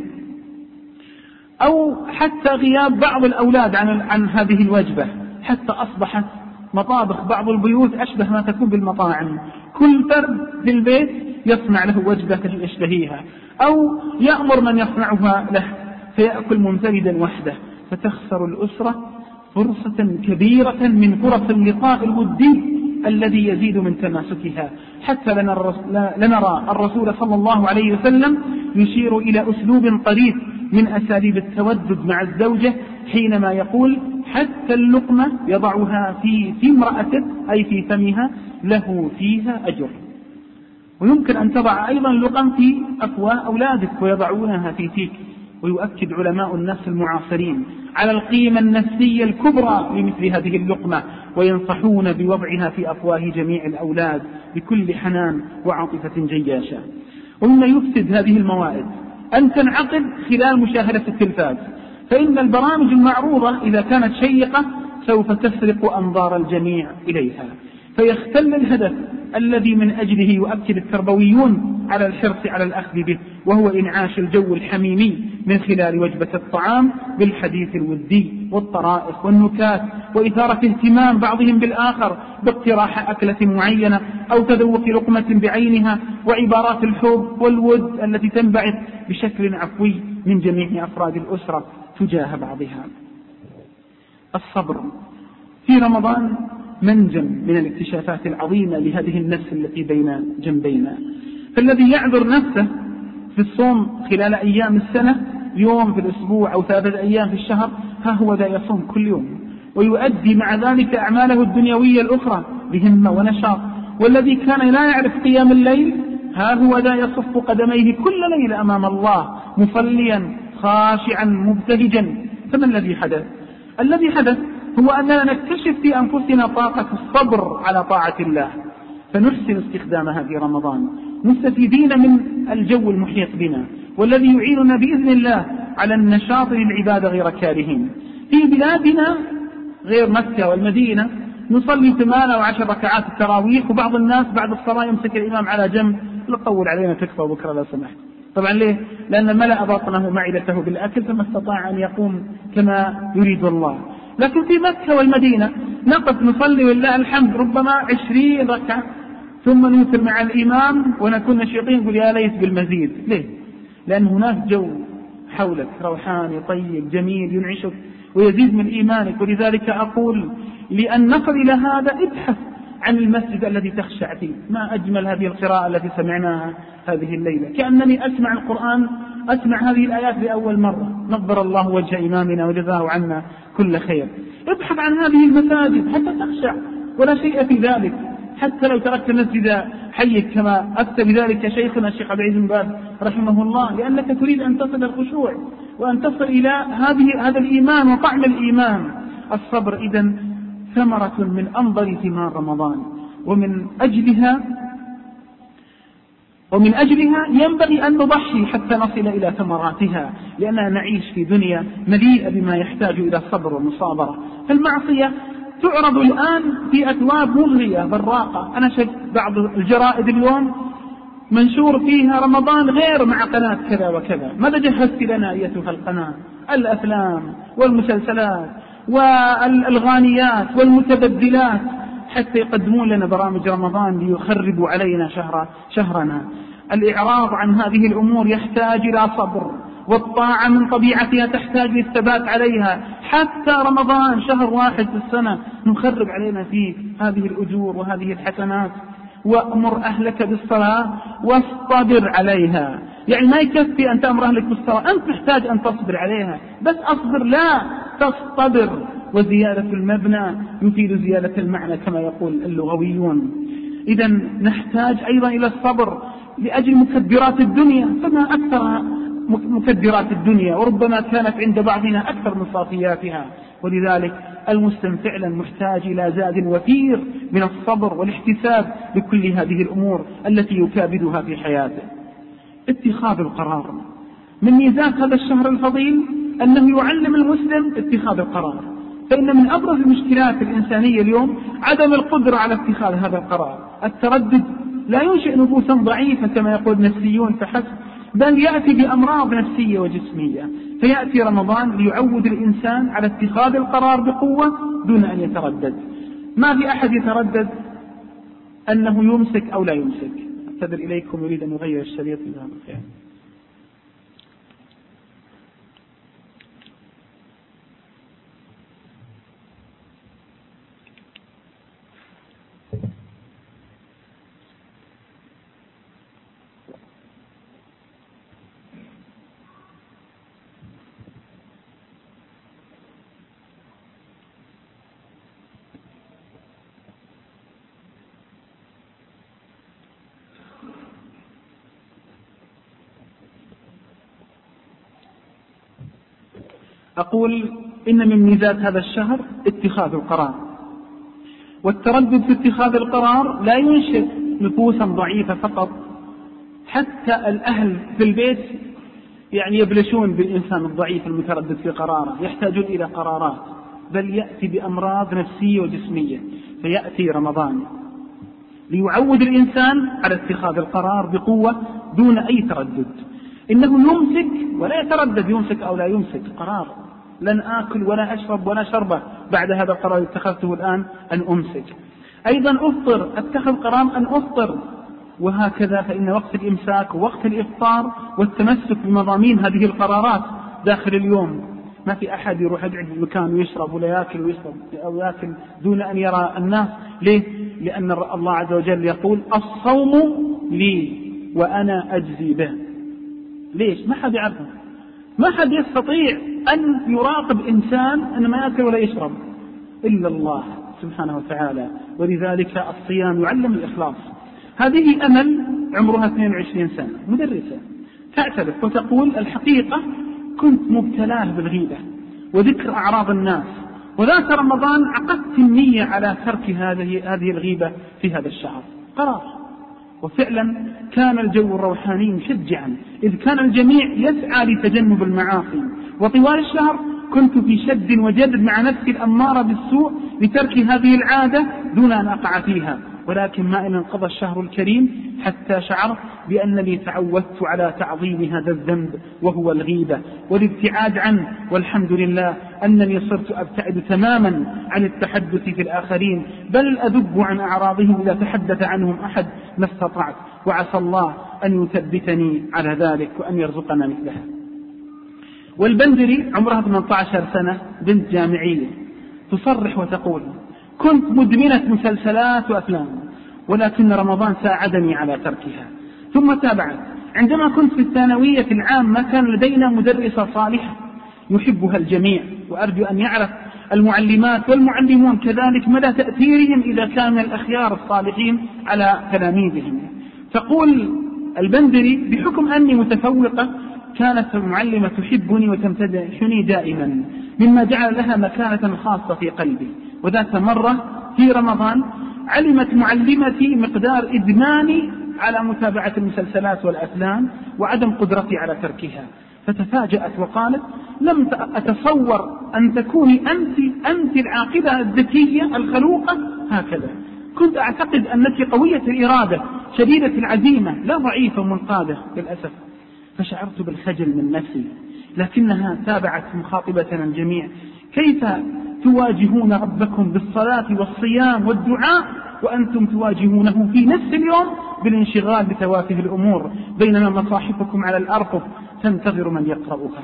أو حتى غياب بعض الأولاد عن هذه الوجبة، حتى أصبحت مطابخ بعض البيوت أشبه ما تكون بالمطاعم، كل فرد في البيت يصنع له وجبة يشتهيها أو يأمر من يصنعها له فيأكل منفردا وحده، فتخسر الأسرة فرصة كبيرة من فرص اللقاء الودي الذي يزيد من تماسكها. حتى لنرى الرسول صلى الله عليه وسلم يشير إلى أسلوب طريف من أساليب التودد مع الزوجة حينما يقول حتى اللقمة يضعها في امرأته أي في فمها له فيها أجر. ويمكن أن تضع أيضا اللقم في أفواه أولادك ويضعونها في فيك. ويؤكد علماء النفس المعاصرين على القيمة النفسية الكبرى لمثل هذه اللقمة، وينصحون بوضعها في أفواه جميع الأولاد بكل حنان وعاطفة جياشة. ومما يفسد هذه الموائد أن تنعقد خلال مشاهدة التلفاز، فإن البرامج المعروضة إذا كانت شيقة سوف تسرق أنظار الجميع إليها، فيختل الهدف الذي من أجله يؤكد التربويون على الحرص على الأخذ به، وهو إنعاش الجو الحميمي من خلال وجبة الطعام بالحديث الودي والطرائف والنكات، وإثارة اهتمام بعضهم بالآخر باقتراح أكلة معينة أو تذوق لقمة بعينها، وعبارات الحب والود التي تنبعث بشكل عفوي من جميع أفراد الأسرة تجاه بعضها. الصبر في رمضان منجم من الاكتشافات العظيمة لهذه النفس التي بين جنبينا. فالذي يعذر نفسه في الصوم خلال أيام السنة يوم في الأسبوع أو 3 أيام في الشهر، ها هو ذا يصوم كل يوم ويؤدي مع ذلك أعماله الدنيوية الأخرى بهمة ونشاط. والذي كان لا يعرف قيام الليل ها هو ذا يصف قدميه كل ليلة أمام الله مصليا خاشعا مبتهجا. فما الذي حدث؟ الذي حدث هو أننا نكتشف في أنفسنا طاقة الصبر على طاعة الله، فنحسن استخدامها في رمضان مستفيدين من الجو المحيط بنا والذي يعيننا بإذن الله على النشاط للعبادة غير كارهين. في بلادنا غير مكة والمدينة نصلي 8 و10 ركعات التراويح، وبعض الناس بعد الصلاة يمسك الإمام على جنب يطول علينا تكفى بكرة لا سمحت. طبعا ليه؟ لأن ملأ بطنه معدته بالأكل فما استطاع أن يقوم كما يريد الله. لكن في مكة والمدينة نقف نصلي ولله الحمد ربما 20 ركعة ثم نوتر مع الإمام ونكون نشيطين نقول يا ليت بالمزيد. ليه؟ لأن هناك جو حولك روحاني طيب جميل ينعشك ويزيد من إيمانك. ولذلك أقول لأن نصل إلى هذا ابحث عن المسجد الذي تخشع فيه. ما أجمل هذه القراءة التي سمعناها هذه الليلة، كأنني أسمع القرآن، أسمع هذه الآيات لأول مرة. نظر الله وجه إمامنا وجزاه عنا كل خير. ابحث عن هذه المساجد حتى تخشع ولا شيء في ذلك، حتى لو تركت المسجد حيك كما أفتى بذلك شيخنا الشيخ عبد العزيز بن باز رحمه الله، لأنك تريد أن تصل الخشوع وأن تصل إلى هذا الإيمان وطعم الإيمان. الصبر إذن ثمرة من أنظر ثمار رمضان، ومن أجلها ينبغي أن نضحي حتى نصل إلى ثمراتها، لأننا نعيش في دنيا مليئة بما يحتاج إلى صبر ومصابرة. فالمعصية تعرض الآن في أثواب مغرية براقة. أنا شفت بعض الجرائد اليوم منشور فيها رمضان غير مع قناة كذا وكذا. ماذا جهزت لنا أيتها القناة؟ الأفلام والمسلسلات والغانيات والمتبدلات حتى يقدمون لنا برامج رمضان ليخربوا علينا شهرنا. الإعراض عن هذه الأمور يحتاج إلى صبر، والطاعة من طبيعتها تحتاج للثبات عليها. حتى رمضان شهر واحد في السنة نخرب علينا فيه هذه الأجور وهذه الحسنات. وأمر أهلك بالصلاة واصطبر عليها، يعني ما يكفي أن تأمر أهلك بالصلاة، أنت محتاج أن تصبر عليها. بس أصبر لا تصطبر. وزيادة المبنى يفيد زيادة المعنى كما يقول اللغويون. إذا نحتاج أيضا إلى الصبر لأجل مكدرات الدنيا، فما أكثر مكدرات الدنيا وربما كانت عند بعضنا أكثر من صافياتها. ولذلك المسلم فعلا محتاج إلى زاد وفير من الصبر والاحتساب لكل هذه الأمور التي يكابدها في حياته. اتخاذ القرار من ميزات هذا الشهر الفضيل أنه يعلم المسلم اتخاذ القرار. فإن من أبرز المشكلات الإنسانية اليوم عدم القدرة على اتخاذ هذا القرار. التردد لا ينشئ نفوسا ضعيفة كما يقول النفسيون فحسب، بل يأتي بأمراض نفسية وجسمية. فيأتي رمضان ليعود الإنسان على اتخاذ القرار بقوة دون أن يتردد. ما في أحد يتردد أنه يمسك أو لا يمسك. أعتذر إليكم يريد أن يغير الشريط إذا بخير. أقول إن من ميزات هذا الشهر اتخاذ القرار، والتردد في اتخاذ القرار لا ينشئ نفوسا ضعيفة فقط. حتى الأهل في البيت يعني يبلشون بالإنسان الضعيف المتردد في قراره، يحتاجون إلى قرارات، بل يأتي بأمراض نفسية وجسمية. فيأتي رمضان ليعود الإنسان على اتخاذ القرار بقوة دون أي تردد. إنه يمسك ولا يتردد، يمسك أو لا يمسك قرار. لن آكل ولا أشرب ولا شربة بعد هذا القرار اتخذته الآن أن أمسك. أيضا أفطر، أتخذ قرار أن أفطر وهكذا فإن وقت الإمساك ووقت الإفطار والتمسك بمضامين هذه القرارات داخل اليوم. ما في أحد يروح يقعد في مكان ويشرب ولا يأكل ويشرب أو يأكل دون أن يرى الناس. ليه؟ لأن الله عز وجل يقول الصوم لي وأنا أجزي به. ليش؟ ما حد يعرفه، ما حد يستطيع أن يراقب إنسان أن ما يأكل ولا يشرب إلا الله سبحانه وتعالى. ولذلك الصيام يعلم الإخلاص. هذه أمل عمرها 22 سنة مدرسة تعترف وتقول الحقيقة كنت مبتلاه بالغيبة وذكر أعراض الناس، وذات رمضان عقدت النية على ترك هذه الغيبة في هذا الشهر قرار. وفعلا كان الجو الروحاني مشجعا، إذ كان الجميع يسعى لتجنب المعاصي، وطوال الشهر كنت في شد وجذب مع نفسي الأمارة بالسوء لترك هذه العادة دون أن أقع فيها. ولكن ما إن انقضى الشهر الكريم حتى شعرت بأنني تعودت على تعظيم هذا الذنب وهو الغيبة والابتعاد عنه، والحمد لله أنني صرت أبتعد تماما عن التحدث في الآخرين، بل أذب عن أعراضهم إذا تحدث عنهم أحد ما استطعت، وعسى الله أن يثبتني على ذلك وأن يرزقنا مثلها. والبندري عمرها 18 سنة، بنت جامعية، تصرح وتقول كنت مدمنة مسلسلات وأفلام، ولكن رمضان ساعدني على تركها. ثم تابعت عندما كنت في الثانوية العامة كان لدينا مدرسة صالحة يحبها الجميع، وأرجو أن يعرف المعلمات والمعلمون كذلك مدى تأثيرهم إذا كان الأخيار الصالحين على تلاميذهم. تقول البندري بحكم أني متفوقة كانت المعلمة تحبني وتمتدحني دائما، مما جعل لها مكانة خاصة في قلبي. وذات مرة في رمضان علمت معلمتي مقدار إدماني على متابعة المسلسلات والأفلام وعدم قدرتي على تركها، فتفاجأت وقالت لم أتصور أن تكوني أنت العاقلة الذكية الخلوقة هكذا، كنت أعتقد أنك قوية الإرادة شديدة العزيمة لا ضعيفة منقادة. للأسف فشعرت بالخجل من نفسي، لكنها تابعت مخاطبتنا الجميع كيف تواجهون ربكم بالصلاة والصيام والدعاء وأنتم تواجهونه في نفس اليوم بالانشغال بتوافه الأمور، بينما مصاحفكم على الأرقف تنتظر من يقرأها.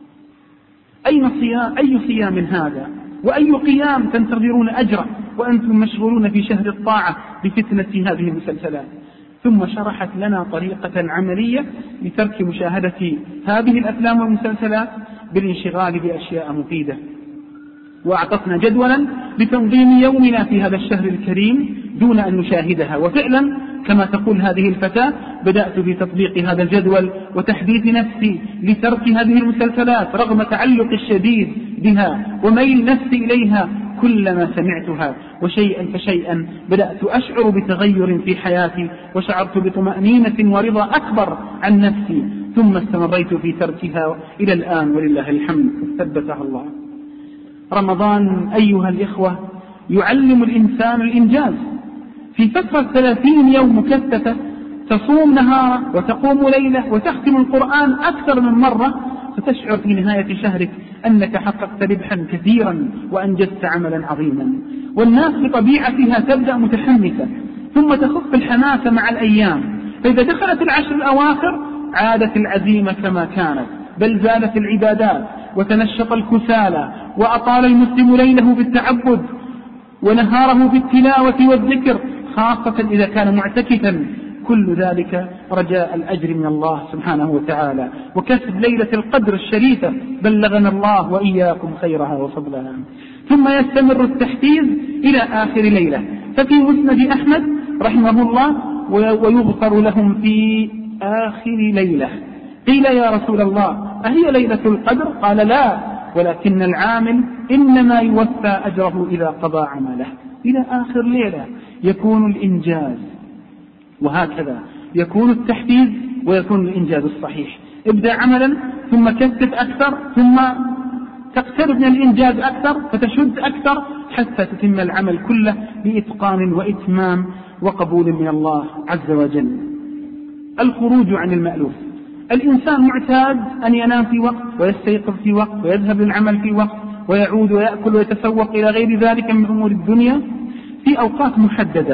أي صيام هذا وأي قيام تنتظرون أجره وأنتم مشغولون في شهر الطاعة بفتنة هذه المسلسلات؟ ثم شرحت لنا طريقة عملية لترك مشاهدة هذه الأفلام والمسلسلات بالانشغال بأشياء مفيدة، وأعطتنا جدولا لتنظيم يومنا في هذا الشهر الكريم دون أن نشاهدها. وفعلا كما تقول هذه الفتاة بدأت في تطبيق هذا الجدول وتحديث نفسي لترك هذه المسلسلات رغم تعلق الشديد بها وميل نفسي إليها كلما سمعتها، وشيئا فشيئا بدأت أشعر بتغير في حياتي وشعرت بطمأنينة ورضا أكبر عن نفسي، ثم استمريت في تركها إلى الآن ولله الحمد ثبتها الله. رمضان أيها الإخوة يعلم الإنسان الإنجاز. في فترة 30 يوم مكثفة تصوم نهارا وتقوم ليلة وتختم القرآن أكثر من مرة، فتشعر في نهاية شهرك أنك حققت ربحا كثيرا وأنجزت عملا عظيما. والناس بطبيعتها تبدأ متحمسة ثم تخف الحماسة مع الأيام، فإذا دخلت العشر الأواخر عادت العزيمة كما كانت، بل زادت العبادات وتنشط الكسالى، وأطال المسلم ليله بالتعبد ونهاره بالتلاوة والذكر، خاصة إذا كان معتكفا، كل ذلك رجاء الأجر من الله سبحانه وتعالى وكسب ليلة القدر الشريفة، بلغنا الله وإياكم خيرها وفضلها. ثم يستمر التحفيز إلى آخر ليلة. ففي مسند أحمد رحمه الله ويغفر لهم في آخر ليلة. قيل يا رسول الله أهي ليلة القدر؟ قال لا، ولكن العامل إنما يوفى أجره إذا قضى عمله. إلى آخر ليلة يكون الإنجاز، وهكذا يكون التحفيز ويكون الإنجاز الصحيح. ابدأ عملا ثم كثف أكثر ثم تقترب من الإنجاز أكثر فتشد أكثر حتى تتم العمل كله بإتقان وإتمام وقبول من الله عز وجل. الخروج عن المألوف. الإنسان معتاد أن ينام في وقت ويستيقظ في وقت ويذهب للعمل في وقت ويعود ويأكل ويتسوق إلى غير ذلك من أمور الدنيا في أوقات محددة،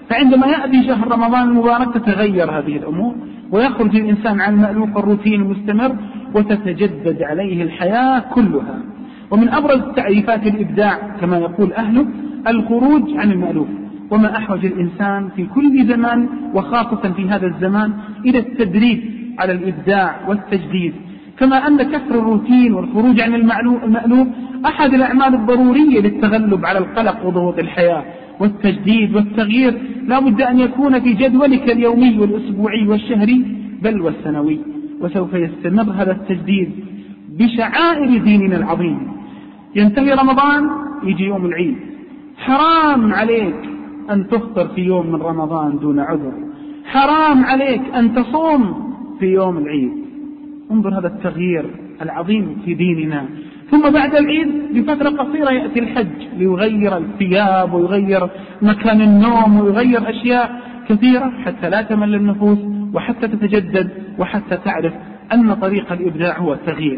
فعندما يأتي شهر رمضان المبارك تتغير هذه الأمور، ويخرج الإنسان عن المألوف الروتين المستمر، وتتجدد عليه الحياة كلها. ومن أبرز تعريفات الإبداع كما يقول أهله الخروج عن المألوف، وما أحوج الإنسان في كل زمان وخاصة في هذا الزمان إلى التدريب على الإبداع والتجديد، كما أن كسر الروتين والخروج عن المألوف أحد الأعمال الضرورية للتغلب على القلق وضغوط الحياة. والتجديد والتغيير لا بد أن يكون في جدولك اليومي والأسبوعي والشهري بل والسنوي، وسوف يستمر هذا التجديد بشعائر ديننا العظيم. ينتهي رمضان يجي يوم العيد، حرام عليك أن تفطر في يوم من رمضان دون عذر، حرام عليك أن تصوم في يوم العيد. انظر هذا التغيير العظيم في ديننا. ثم بعد العيد بفترة قصيرة يأتي الحج ليغير الثياب ويغير مكان النوم ويغير أشياء كثيرة حتى لا تمل النفوس وحتى تتجدد وحتى تعرف أن طريق الإبداع هو التغيير.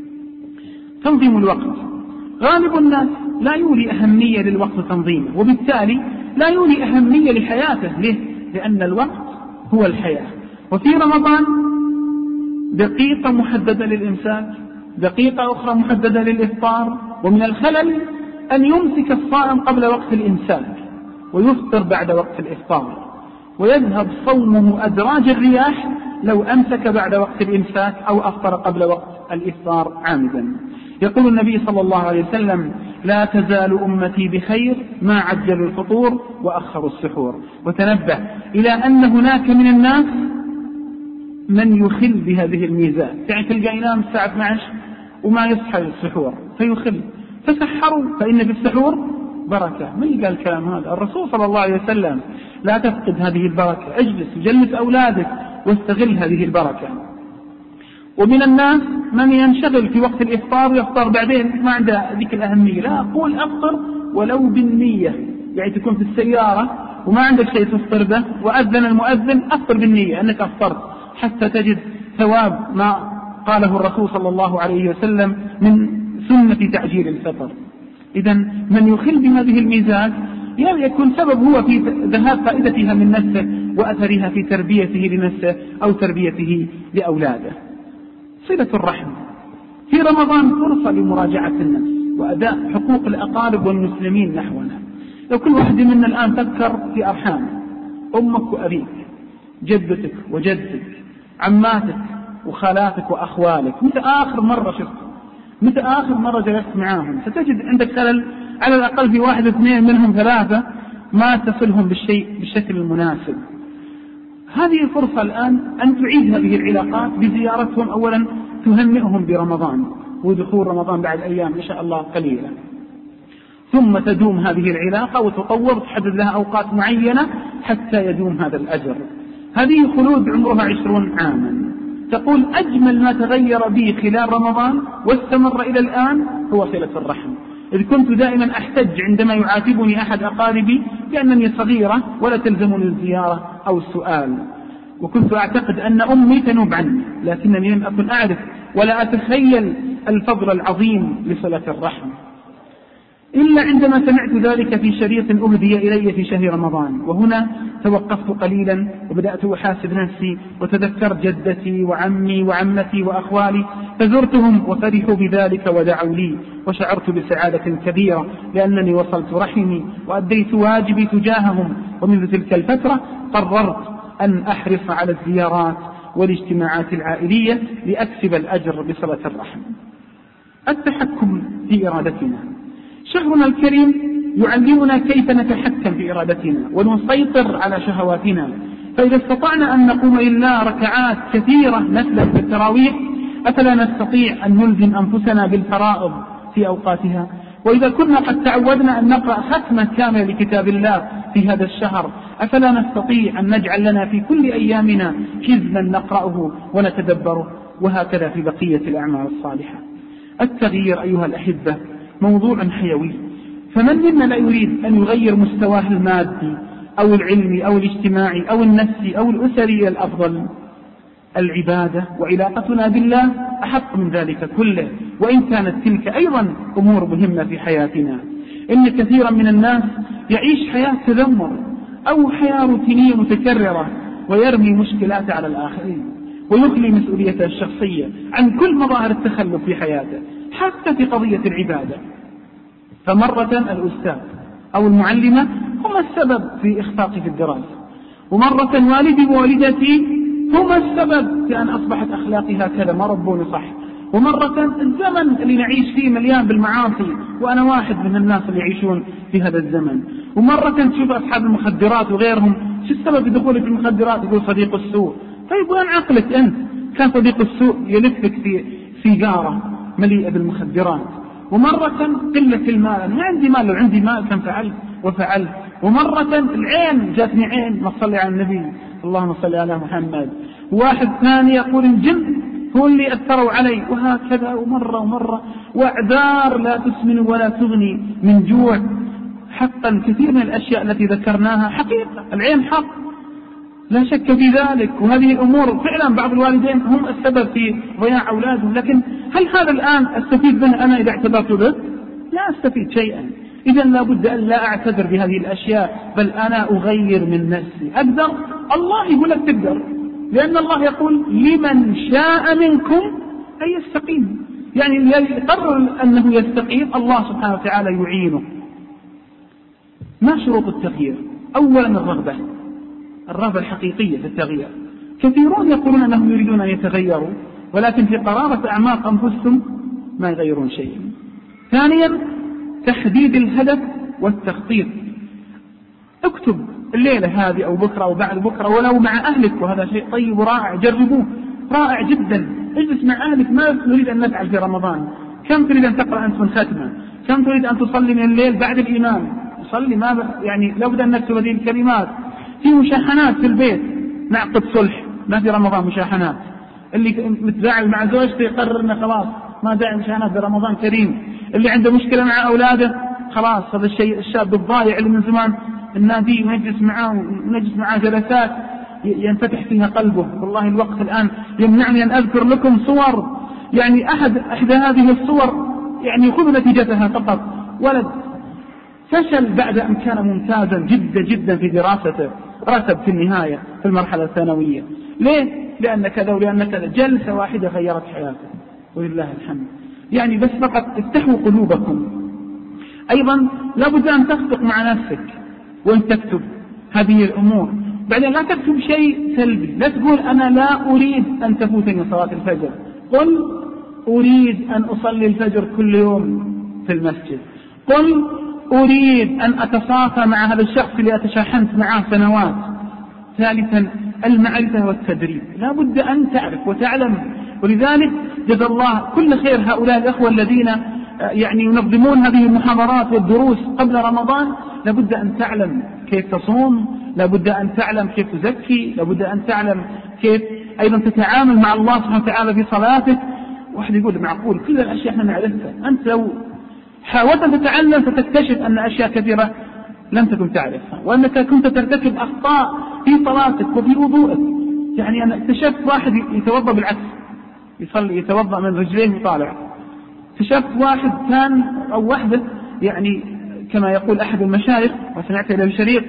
تنظيم الوقت، غالب الناس لا يولي أهمية للوقت تنظيمه، وبالتالي لا يولي أهمية لحياته. ليه؟ لأن الوقت هو الحياة. وفي رمضان دقيقة محددة للإمساك، دقيقة أخرى محددة للإفطار، ومن الخلل أن يمسك الصائم قبل وقت الإمساك ويفطر بعد وقت الإفطار، ويذهب صومه أدراج الرياح لو أمسك بعد وقت الإمساك أو أفطر قبل وقت الإفطار عامدا. يقول النبي صلى الله عليه وسلم: لا تزال أمتي بخير ما عجلوا الفطور وأخروا السحور. وتنبه إلى أن هناك من الناس من يخل بهذه الميزات، يعني تلقى ينام الساعة 12 وما يصحى للسحور فيخل، فسحروا فإن في السحور بركة. من قال الكلام هذا؟ الرسول صلى الله عليه وسلم. لا تفقد هذه البركة، اجلس وجلس أولادك واستغل هذه البركة. ومن الناس من ينشغل في وقت الإفطار ويفطر بعدين، ما عنده ذيك الأهمية. لا، أقول أفطر ولو بالنية، يعني تكون في السيارة وما عندك شيء تفطر به وأذن المؤذن، أفطر بالنية أنك أفطرت حتى تجد ثواب ما قاله الرسول صلى الله عليه وسلم من سنة تعجيل الفطر. إذا من يخل بهذه الميزات يكون سبب هو في ذهاب فائدتها من نفسه وأثرها في تربيته لنفسه أو تربيته لأولاده. صلة الرحم في رمضان فرصة لمراجعة النفس وأداء حقوق الأقارب والمسلمين نحونا. لو كل واحد منا الآن فكر في أرحام أمك وأبيك، جدتك وجدك، عماتك وخالاتك وأخوالك، متى آخر مرة شفتهم؟ متى آخر مرة جلست معاهم؟ ستجد عندك خلل على الأقل في 1 2 منهم 3 ما تصلهم بالشكل المناسب. هذه الفرصة الآن أن تعيد هذه العلاقات بزيارتهم. أولا تهنئهم برمضان ودخول رمضان بعد أيام إن شاء الله قليلة، ثم تدوم هذه العلاقة وتطور، تحدد لها أوقات معينة حتى يدوم هذا الأجر. هذه خلود عمرها 20 عاما. تقول أجمل ما تغير بي خلال رمضان واستمر إلى الآن هو صلة الرحم. إذ كنت دائما أحتج عندما يعاتبني أحد أقاربي بأنني صغيرة ولا تلزمني الزيارة أو السؤال، وكنت أعتقد أن أمي تنوب عني، لكنني لم أكن أعرف ولا أتخيل الفضل العظيم لصلة الرحم إلا عندما سمعت ذلك في شريط أهدي إلي في شهر رمضان. وهنا توقفت قليلا وبدأت أحاسب نفسي وتذكرت جدتي وعمي وعمتي وأخوالي، فزرتهم وفرحوا بذلك ودعوا لي، وشعرت بسعادة كبيرة لأنني وصلت رحمي وأديت واجبي تجاههم. ومنذ تلك الفترة قررت أن أحرص على الزيارات والاجتماعات العائلية لأكسب الأجر بصلة الرحم. التحكم في إرادتنا. شهرنا الكريم يعلمنا كيف نتحكم في إرادتنا ونسيطر على شهواتنا. فإذا استطعنا أن نقوم لله ركعات كثيرة نفلا في التراويح، أفلا نستطيع أن نلزم أنفسنا بالفرائض في أوقاتها؟ وإذا كنا قد تعودنا أن نقرأ ختمة كاملة لكتاب الله في هذا الشهر، أفلا نستطيع أن نجعل لنا في كل أيامنا حزبا نقرأه ونتدبره؟ وهكذا في بقية الأعمال الصالحة. التغيير أيها الأحبة موضوع حيوي، فمن منا لا يريد أن يغير مستواه المادي أو العلمي أو الاجتماعي أو النفسي أو الأسري إلى الأفضل؟ العبادة وعلاقتنا بالله أحق من ذلك كله، وإن كانت تلك أيضا أمور مهمة في حياتنا. إن كثيرا من الناس يعيش حياة تذمر، أو حياة روتينية متكررة ويرمي مشكلاته على الآخرين ويخلي مسؤوليته الشخصية عن كل مظاهر التخلف في حياته حتى في قضية العبادة. فمرة الأستاذ أو المعلمة هم السبب في إخفاقي في الدراسة، ومرة والدي ووالدتي هم السبب في أن أصبحت أخلاقي هكذا ما ربوني صح، ومرة الزمن اللي نعيش فيه مليان بالمعاصي وأنا واحد من الناس اللي يعيشون في هذا الزمن، ومرة تشوف أصحاب المخدرات وغيرهم شو السبب في دخولك في المخدرات؟ يقول صديق السوء. طيب وين عقلك أنت؟ كان صديق السوء يلفك في سيجارة مليئة بالمخدرات، ومرة قلة المال، ما عندي مال، لو عندي مال كان فعلت وفعلت، ومرة العين جاتني عين، ما صلي على النبي اللهم صل على محمد، واحد ثاني يقول الجن هو اللي أثروا علي، وهكذا ومرة وأعذار لا تسمن ولا تغني من جوع. حقا كثير من الأشياء التي ذكرناها حقيقة، العين حق لا شك في ذلك، وهذه الأمور فعلا بعض الوالدين هم السبب في ضياع أولادهم، لكن هل هذا الآن أستفيد به أنا إذا اعتذرت به؟ لا أستفيد شيئا. إذا لابد أن لا أعتذر بهذه الأشياء، بل أنا أغير من نفسي. أقدر؟ الله يقول لك تقدر، لأن الله يقول لمن شاء منكم أن يستقيم، يعني الذي يقرر أنه يستقيم الله سبحانه وتعالى يعينه. ما شروط التغيير؟ أولا الرغبة الحقيقية في التغيير. كثيرون يقولون أنهم يريدون أن يتغيروا، ولكن في قرارة أعماق أنفسهم ما يغيرون شيئا. ثانيا تحديد الهدف والتخطيط. اكتب الليلة هذه أو بكرة أو بعد بكرة ولو مع أهلك، وهذا شيء طيب ورائع، جربوه رائع جدا. اجلس مع أهلك، ما نريد أن نفعل في رمضان؟ كم تريد أن تقرأ أنت من ختمة؟ كم تريد أن تصلي من الليل بعد الإمام؟ صلي، ما يعني لابد أن نكتب هذه الكلمات. في مشاحنات في البيت، نعقد صلح، ما في رمضان مشاحنات. اللي متزاعل مع زوجته يقرر انه خلاص ما داعي مشاحنات برمضان كريم. اللي عنده مشكلة مع أولاده خلاص، هذا الشيء الشاب الضايع اللي من زمان النادي ونجلس معاه جلسات ينفتح فيها قلبه. والله الوقت الآن يمنعني أن أذكر لكم صور، يعني أحد هذه الصور يعني خذوا نتيجتها فقط. ولد فشل بعد أن كان ممتازا جدا في دراسته، رسب في النهاية في المرحلة الثانوية. ليه؟ لأن كذا ولأن كذا. جلسة واحدة غيرت حياته ولله الحمد. يعني بس فقط افتحوا قلوبكم. أيضا لابد أن تصدق مع نفسك وأن تكتب هذه الأمور. بعدين لا تكتب شيء سلبي، لا تقول أنا لا أريد أن تفوتني صلاة الفجر، قل أريد أن أصلي الفجر كل يوم في المسجد، قل أريد أن أتصافى مع هذا الشخص اللي أتشاحنت معه سنوات. ثالثا المعرفة والتدريب، لا بد أن تعرف وتعلم. ولذلك جزا الله كل خير هؤلاء الأخوة الذين يعني ينظمون هذه المحاضرات والدروس قبل رمضان. لا بد أن تعلم كيف تصوم، لا بد أن تعلم كيف تزكي، لا بد أن تعلم كيف أيضا تتعامل مع الله سبحانه وتعالى في صلاتك. واحد يقول معقول كل الأشياء احنا نعرفها؟ أنت لو حاولت أن تتعلم ستكتشف أن أشياء كثيرة لم تكن تعرفها، وأنك كنت ترتكب أخطاء في صلاتك وفي وضوءك. يعني أنا اكتشفت واحد يتوضأ بالعكس، يصلي يتوضأ من رجليه وطالع. اكتشفت واحد كان أو واحدة يعني كما يقول أحد المشايخ وسمعت إلى الشريط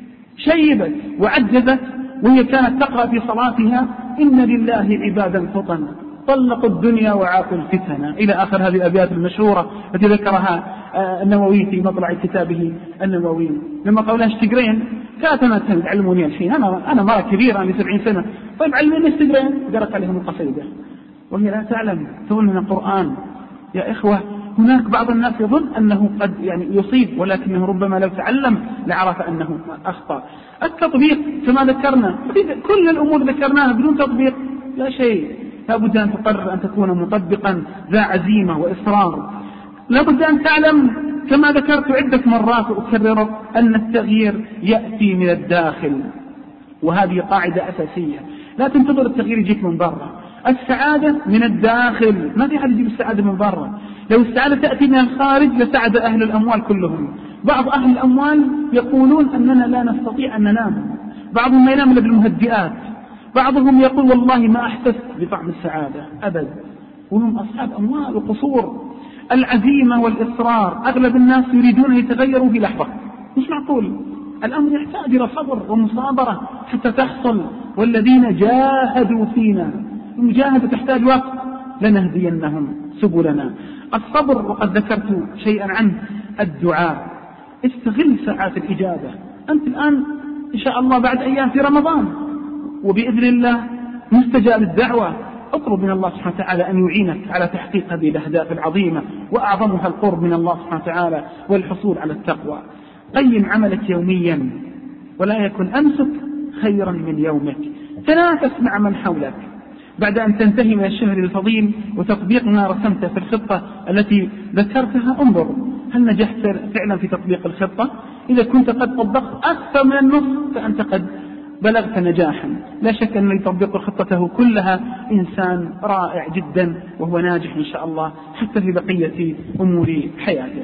شيبت وعجزت وهي كانت تقرأ في صلاتها إن لله عبادا فطنا طلقوا الدنيا وعاقوا الفتنة إلى آخر هذه الأبيات المشهورة التي ذكرها النووي في مطلع كتابه النووي. لما قالوا لها اشتقرين قالت أنا تعلموني الحين، أنا مرة كبيرة عندي 70 سنة، طيب علموني اشتقرين. قرأت عليهم القصيدة وهي لا تعلم تقول من القرآن. يا إخوة هناك بعض الناس يظن أنه قد يعني يصيب، ولكنه ربما لو تعلم لعرف أنه أخطأ. التطبيق كما ذكرنا، كل الأمور ذكرناها بدون تطبيق لا شيء. لابد أن تقرر أن تكون مطبقا ذا عزيمة وإصرار. لابد أن تعلم كما ذكرت عدة مرات وأكرر أن التغيير يأتي من الداخل، وهذه قاعدة أساسية. لا تنتظر التغيير يجيك من برا، السعادة من الداخل، ما في حد يجيب السعادة من برا. لو السعادة تأتي من الخارج لسعد أهل الأموال كلهم. بعض أهل الأموال يقولون أننا لا نستطيع أن ننام، بعضهم ما ينام إلا بالمهدئات، بعضهم يقول والله ما أحسست بطعم السعادة أبدا، وهم أصحاب أموال وقصور. العزيمة والإصرار، أغلب الناس يريدون أن يتغيروا في لحظة، مش معقول الأمر يحتاج إلى صبر ومصابرة حتى تحصل. والذين جاهدوا فينا، المجاهدة تحتاج وقت، لنهدينهم سبلنا. الصبر وقد ذكرت شيئا عنه، الدعاء، استغل ساعات الإجابة. أنت الآن إن شاء الله بعد أيام في رمضان، وبإذن الله مستجاب الدعوة. اطلب من الله سبحانه وتعالى أن يعينك على تحقيق هذه الأهداف العظيمة، وأعظمها القرب من الله سبحانه وتعالى والحصول على التقوى. قيم عملك يوميا، ولا يكن أمسك خيرا من يومك. تنافس مع من حولك. بعد أن تنتهي من الشهر الفضيل وتطبيق ما رسمته في الخطة التي ذكرتها، انظر هل نجحت فعلا في تطبيق الخطة. إذا كنت قد طبقت أكثر من النصف فأنت قد بلغت نجاحا. لا شك أن يطبق خطته كلها إنسان رائع جدا، وهو ناجح إن شاء الله حتى في بقية أمور حياته.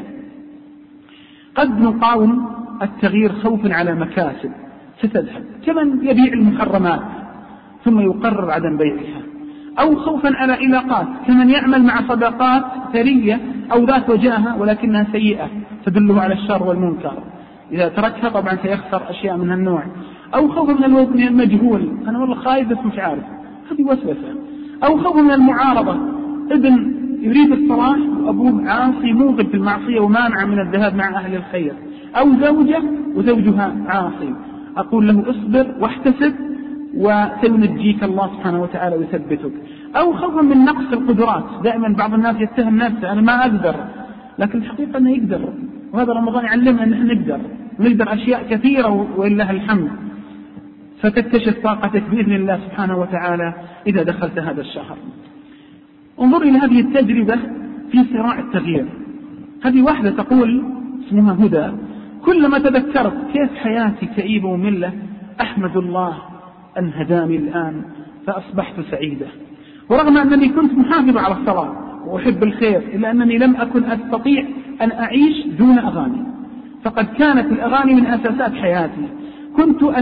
قد نقاوم التغيير خوفا على مكاسب ستذهب، كمن يبيع المحرمات ثم يقرر عدم بيعها، أو خوفا على علاقات كمن يعمل مع صداقات ثرية أو ذات وجاهة ولكنها سيئة تدله على الشر والمنكر. إذا تركها طبعا سيخسر أشياء من هالنوع. أو خوفا من المجهول، أنا والله خايف بس مش عارف، هذه وسوسة. أو خوفا من المعارضة، ابن يريد الصلاح وأبوه عاصي موغل في المعصية ومانع من الذهاب مع أهل الخير. أو زوجة وزوجها عاصي، أقول له اصبر واحتسب وسينجيك الله سبحانه وتعالى ويثبتك. أو خوفا من نقص القدرات، دائما بعض الناس يتهم نفسه أنا ما أقدر، لكن الحقيقة أنه يقدر، وهذا رمضان يعلمنا أن نحن نقدر أشياء كثيرة ولله الحمد. فتكتشف طاقتك بإذن الله سبحانه وتعالى إذا دخلت هذا الشهر. انظر إلى هذه التجربة في صراع التغيير. هذه واحدة تقول اسمها هدى: كلما تذكرت كيف حياتي كئيبة ومملة أحمد الله أن هداني الآن فأصبحت سعيدة. ورغم أنني كنت محافظة على الصلاة وأحب الخير، إلا أنني لم أكن أستطيع أن أعيش دون أغاني، فقد كانت الأغاني من أساسات حياتي. كنت لا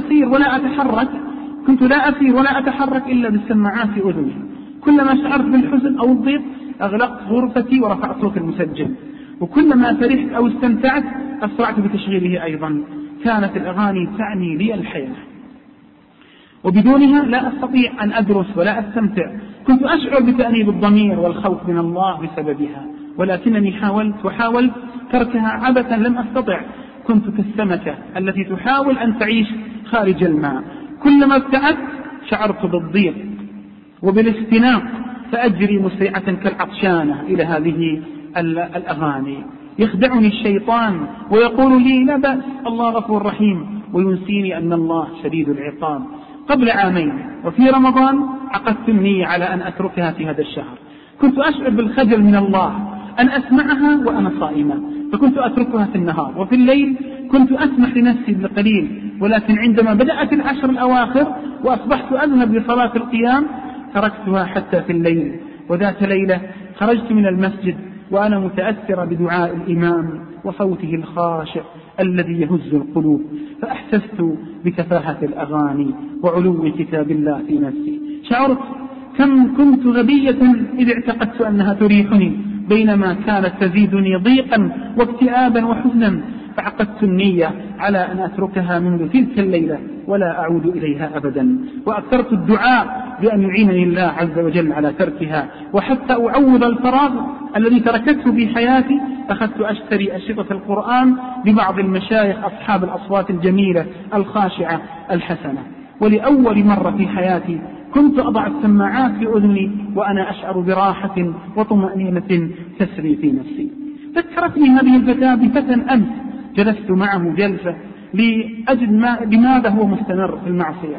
أسير ولا أتحرك إلا بالسماعات في أذني. كلما شعرت بالحزن أو الضيق أغلقت غرفتي ورفعت صوت المسجل، وكلما فرحت أو استمتعت أسرعت بتشغيله أيضا. كانت الأغاني تعني لي الحياة، وبدونها لا أستطيع أن أدرس ولا أستمتع. كنت أشعر بتأنيب الضمير والخوف من الله بسببها، ولكنني حاولت تركها عبثا لم أستطع. كنت كالسمكة التي تحاول أن تعيش خارج الماء، كلما ابتعدت شعرت بالضيق وبالاستناق، فأجري مسرعة كالعطشانة إلى هذه الأغاني. يخدعني الشيطان ويقول لي لا بأس، الله غفور رحيم، وينسيني أن الله شديد العقاب. قبل عامين وفي رمضان عقدت النية على أن أتركها في هذا الشهر. كنت أشعر بالخجل من الله أن أسمعها وأنا صائمة، فكنت أتركها في النهار، وفي الليل كنت أسمح لنفسي بالقليل. ولكن عندما بدأت العشر الأواخر وأصبحت أذهب لصلاة القيام تركتها حتى في الليل. وذات ليلة خرجت من المسجد وأنا متأثرة بدعاء الإمام وصوته الخاشع الذي يهز القلوب، فأحسست بتفاهة الأغاني وعلو كتاب الله في نفسي. شعرت كم كنت غبية إذ اعتقدت أنها تريحني، بينما كانت تزيدني ضيقا واكتئابا وحزنا. فعقدت النية على أن أتركها منذ تلك الليلة ولا أعود إليها أبدا. وأكثرت الدعاء بأن يعينني الله عز وجل على تركها. وحتى أعوض الفراغ الذي تركته في حياتي أخذت أشتري أشرطة القرآن لبعض المشايخ أصحاب الأصوات الجميلة الخاشعة الحسنة. ولأول مرة في حياتي كنت أضع السماعات في أذني وأنا أشعر براحة وطمأنينة تسري في نفسي. ذكرتني هذه الفتاة بفتى أمس جلست معه جلسة لأجد لماذا هو مستمر في المعصية،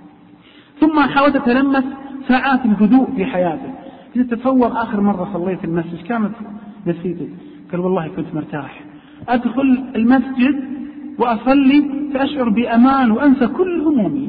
ثم حاولت أتلمس ساعات الهدوء في حياته. تتصور آخر مرة صليت في المسجد كانت نسيته، قال والله كنت مرتاح، أدخل المسجد وأصلي فأشعر بأمان وأنسى كل همومي.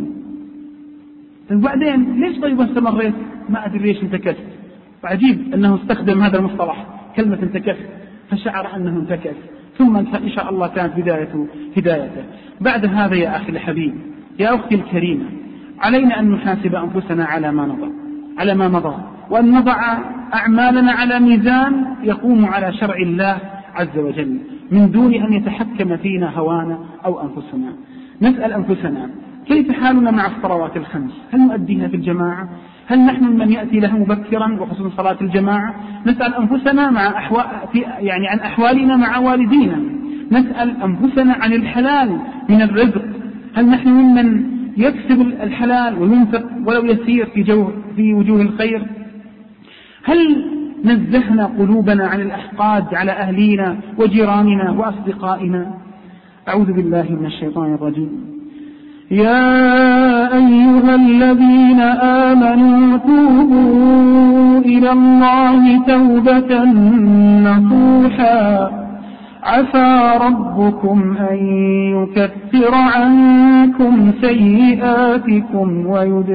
وبعدين ليش طيب استمريت؟ ما أدري ليش انتكست. وعجيب أنه استخدم هذا المصطلح كلمة انتكست، فشعر أنه انتكس، ثم إن شاء الله كانت بداية هدايته. بعد هذا يا أخي الحبيب، يا أختي الكريمة، علينا أن نحاسب أنفسنا على ما مضى، وأن نضع أعمالنا على ميزان يقوم على شرع الله عز وجل من دون أن يتحكم فينا هوانا أو أنفسنا. نسأل أنفسنا كيف حالنا مع الصلوات الخمس؟ هل نؤديها في الجماعة؟ هل نحن من يأتي له مبكرا وخصوصا صلاة الجماعة؟ نسأل أنفسنا عن أحوالنا مع والدينا، نسأل أنفسنا عن الحلال من الرزق، هل نحن ممن يكسب الحلال وينفق ولو يسير في وجوه الخير؟ هل نزهنا قلوبنا عن الأحقاد على أهلينا وجيراننا وأصدقائنا؟ أعوذ بالله من الشيطان الرجيم. يا أيها الذين آمنوا توبوا إلى الله توبة نصوحا عسى ربكم أن يكفر عنكم سيئاتكم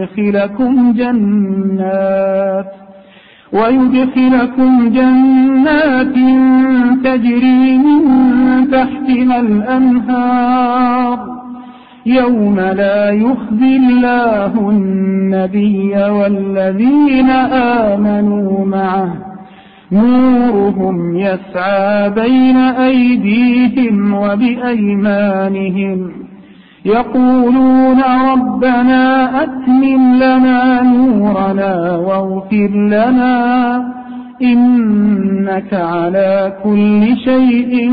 ويدخلكم جنات تجري من تحتها الأنهار يوم لا يخزي الله النبي والذين آمنوا معه نورهم يسعى بين أيديهم وبأيمانهم يقولون ربنا أتمم لنا نورنا واغفر لنا إنك على كل شيء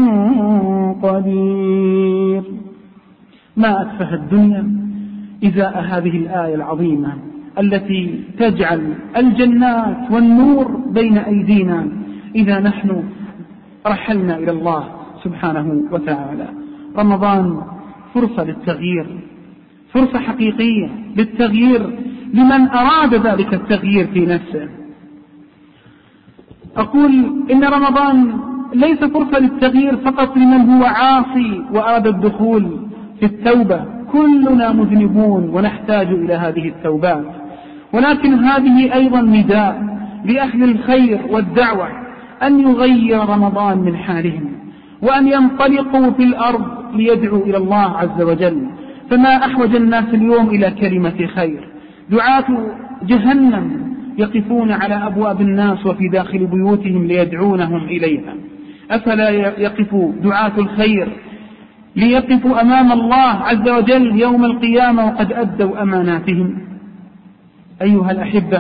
قدير. ما أتفه الدنيا إزاء هذه الآية العظيمة التي تجعل الجنات والنور بين أيدينا إذا نحن رحلنا إلى الله سبحانه وتعالى. رمضان فرصة للتغيير، فرصة حقيقية للتغيير لمن أراد ذلك التغيير في نفسه. أقول إن رمضان ليس فرصة للتغيير فقط لمن هو عاصي وأراد الدخول في التوبة، كلنا مذنبون ونحتاج إلى هذه التوبات، ولكن هذه أيضا نداء لأهل الخير والدعوة أن يغير رمضان من حالهم وأن ينطلقوا في الأرض ليدعوا إلى الله عز وجل. فما أحوج الناس اليوم إلى كلمة خير. دعاة جهنم يقفون على أبواب الناس وفي داخل بيوتهم ليدعونهم إليها، أفلا يقف دعاة الخير ليقفوا أمام الله عز وجل يوم القيامة وقد أدوا أماناتهم؟ أيها الأحبة،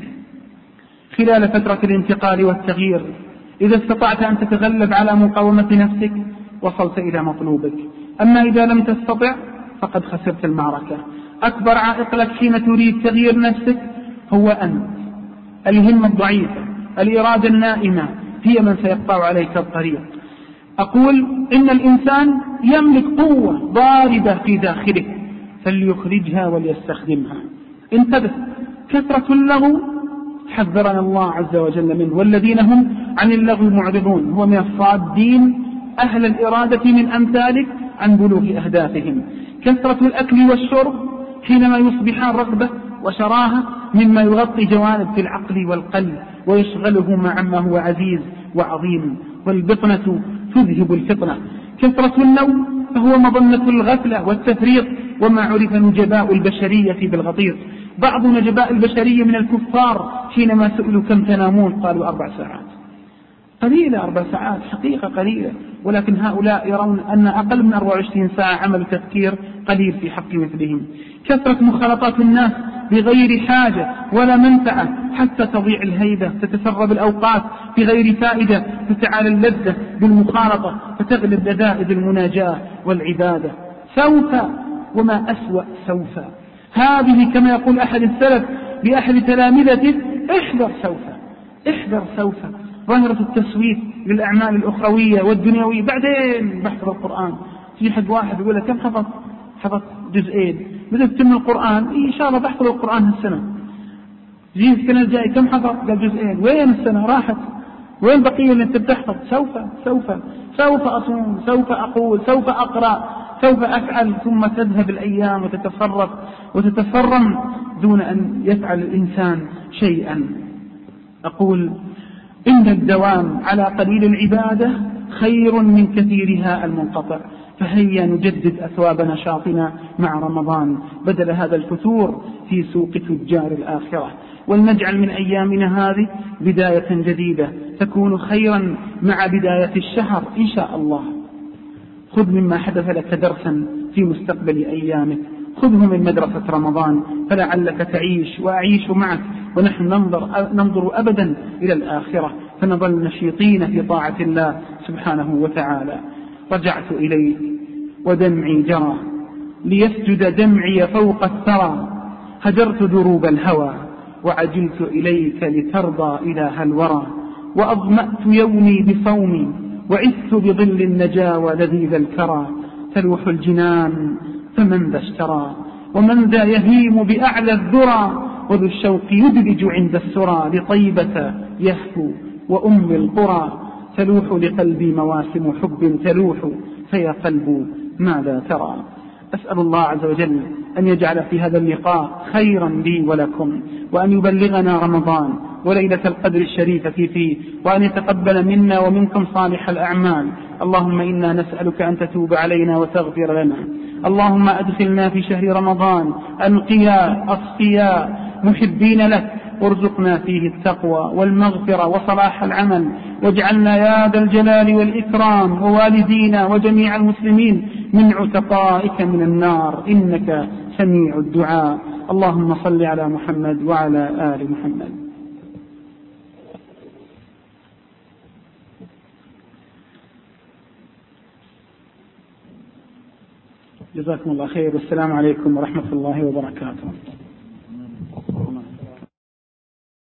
خلال فترة الانتقال والتغيير إذا استطعت أن تتغلب على مقاومة نفسك وصلت إلى مطلوبك، أما إذا لم تستطع فقد خسرت المعركة. أكبر عائق لك حين تريد تغيير نفسك هو أنت. الهمة الضعيفة، الإرادة النائمة هي من سيقطع عليك الطريق. أقول إن الإنسان يملك قوة ضاربة في داخله فليخرجها وليستخدمها. انتبه، كثرة اللغو حذرنا الله عز وجل منه، والذين هم عن اللغو معرضون هو من الصادين أهل الإرادة من أمثالك عن بلوغ أهدافهم. كثرة الأكل والشرب حينما يصبحان رغبة وشراهة مما يغطي جوانب في العقل والقلب ويشغله عما هو عزيز وعظيم، والبطنة تذهب الفطنة. كثرة النوم فهو مظنة الغفلة والتفريط، وما عرف نجباء البشرية بالغطيط. بعض نجباء البشرية من الكفار حينما سئلوا كم تنامون قالوا 4 ساعات. قليلة 4 ساعات، حقيقة قليلة، ولكن هؤلاء يرون أن أقل من 24 ساعة عمل تفكير قليل في حق مثلهم. كثرة مخالطات الناس بغير حاجة ولا منفعة حتى تضيع الهيبة، تتسرب الأوقات بغير فائدة، تتعالى اللذة بالمخالطة فتغلب لذائذ المناجاة والعبادة. سوف، وما أسوأ سوف. هذه كما يقول أحد السلف لأحد تلامذته: احذر سوف، احذر سوف. ظاهرة التسويف للأعمال الأخروية والدنيوية. بعدين بحفظ القرآن، في حد واحد يقول لك كم حفظت 2 بدأت تتم القرآن، إن شاء الله بحفظ القرآن هالسنة. جي السنة الجاية كم حفظ؟ قال 2. وين السنة راحت؟ وين بقية اللي أنت بتحفظ؟ سوف أصوم، سوف أقول، سوف أقرأ، سوف أفعل. ثم تذهب الأيام وتتصرف وتتصرم دون أن يفعل الإنسان شيئا. أقول إن الدوام على قليل العبادة خير من كثيرها المنقطع. فهيا نجدد أثواب نشاطنا مع رمضان بدل هذا الفتور في سوق تجار الآخرة، ولنجعل من أيامنا هذه بداية جديدة تكون خيرا مع بداية الشهر إن شاء الله. خذ مما حدث لك درسا في مستقبل أيامك. خذه من مدرسة رمضان فلعلك تعيش وأعيش معك، ونحن ننظر أبدا إلى الآخرة فنظل نشيطين في طاعة الله سبحانه وتعالى. رجعت إليك ودمعي جرى ليسجد دمعي فوق الثرى، هجرت دروب الهوى وعجلت إليك لترضى إله الورى، وأظمأت يومي بصومي وعثت بظل النجاوى لذيذ الكرى، تلوح الجنان فمن ذا اشترى ومن ذا يهيم بأعلى الذرى، وذو الشوق يدلج عند السرى لطيبة يهفو وأم القرى، تلوح لقلبي مواسم حب تلوح فيا قلب ماذا ترى. أسأل الله عز وجل أن يجعل في هذا اللقاء خيرا لي ولكم، وأن يبلغنا رمضان وليلة القدر الشريفة فيه، وأن يتقبل منا ومنكم صالح الأعمال. اللهم إنا نسألك أن تتوب علينا وتغفر لنا. اللهم أدخلنا في شهر رمضان أنقياء أصفياء محبين لك، وارزقنا فيه التقوى والمغفرة وصلاح العمل، واجعلنا يا ذا الجلال والإكرام ووالدينا وجميع المسلمين من عتقائك من النار، إنك سميع الدعاء. اللهم صل على محمد وعلى آل محمد. جزاكم الله خير، والسلام عليكم ورحمة الله وبركاته.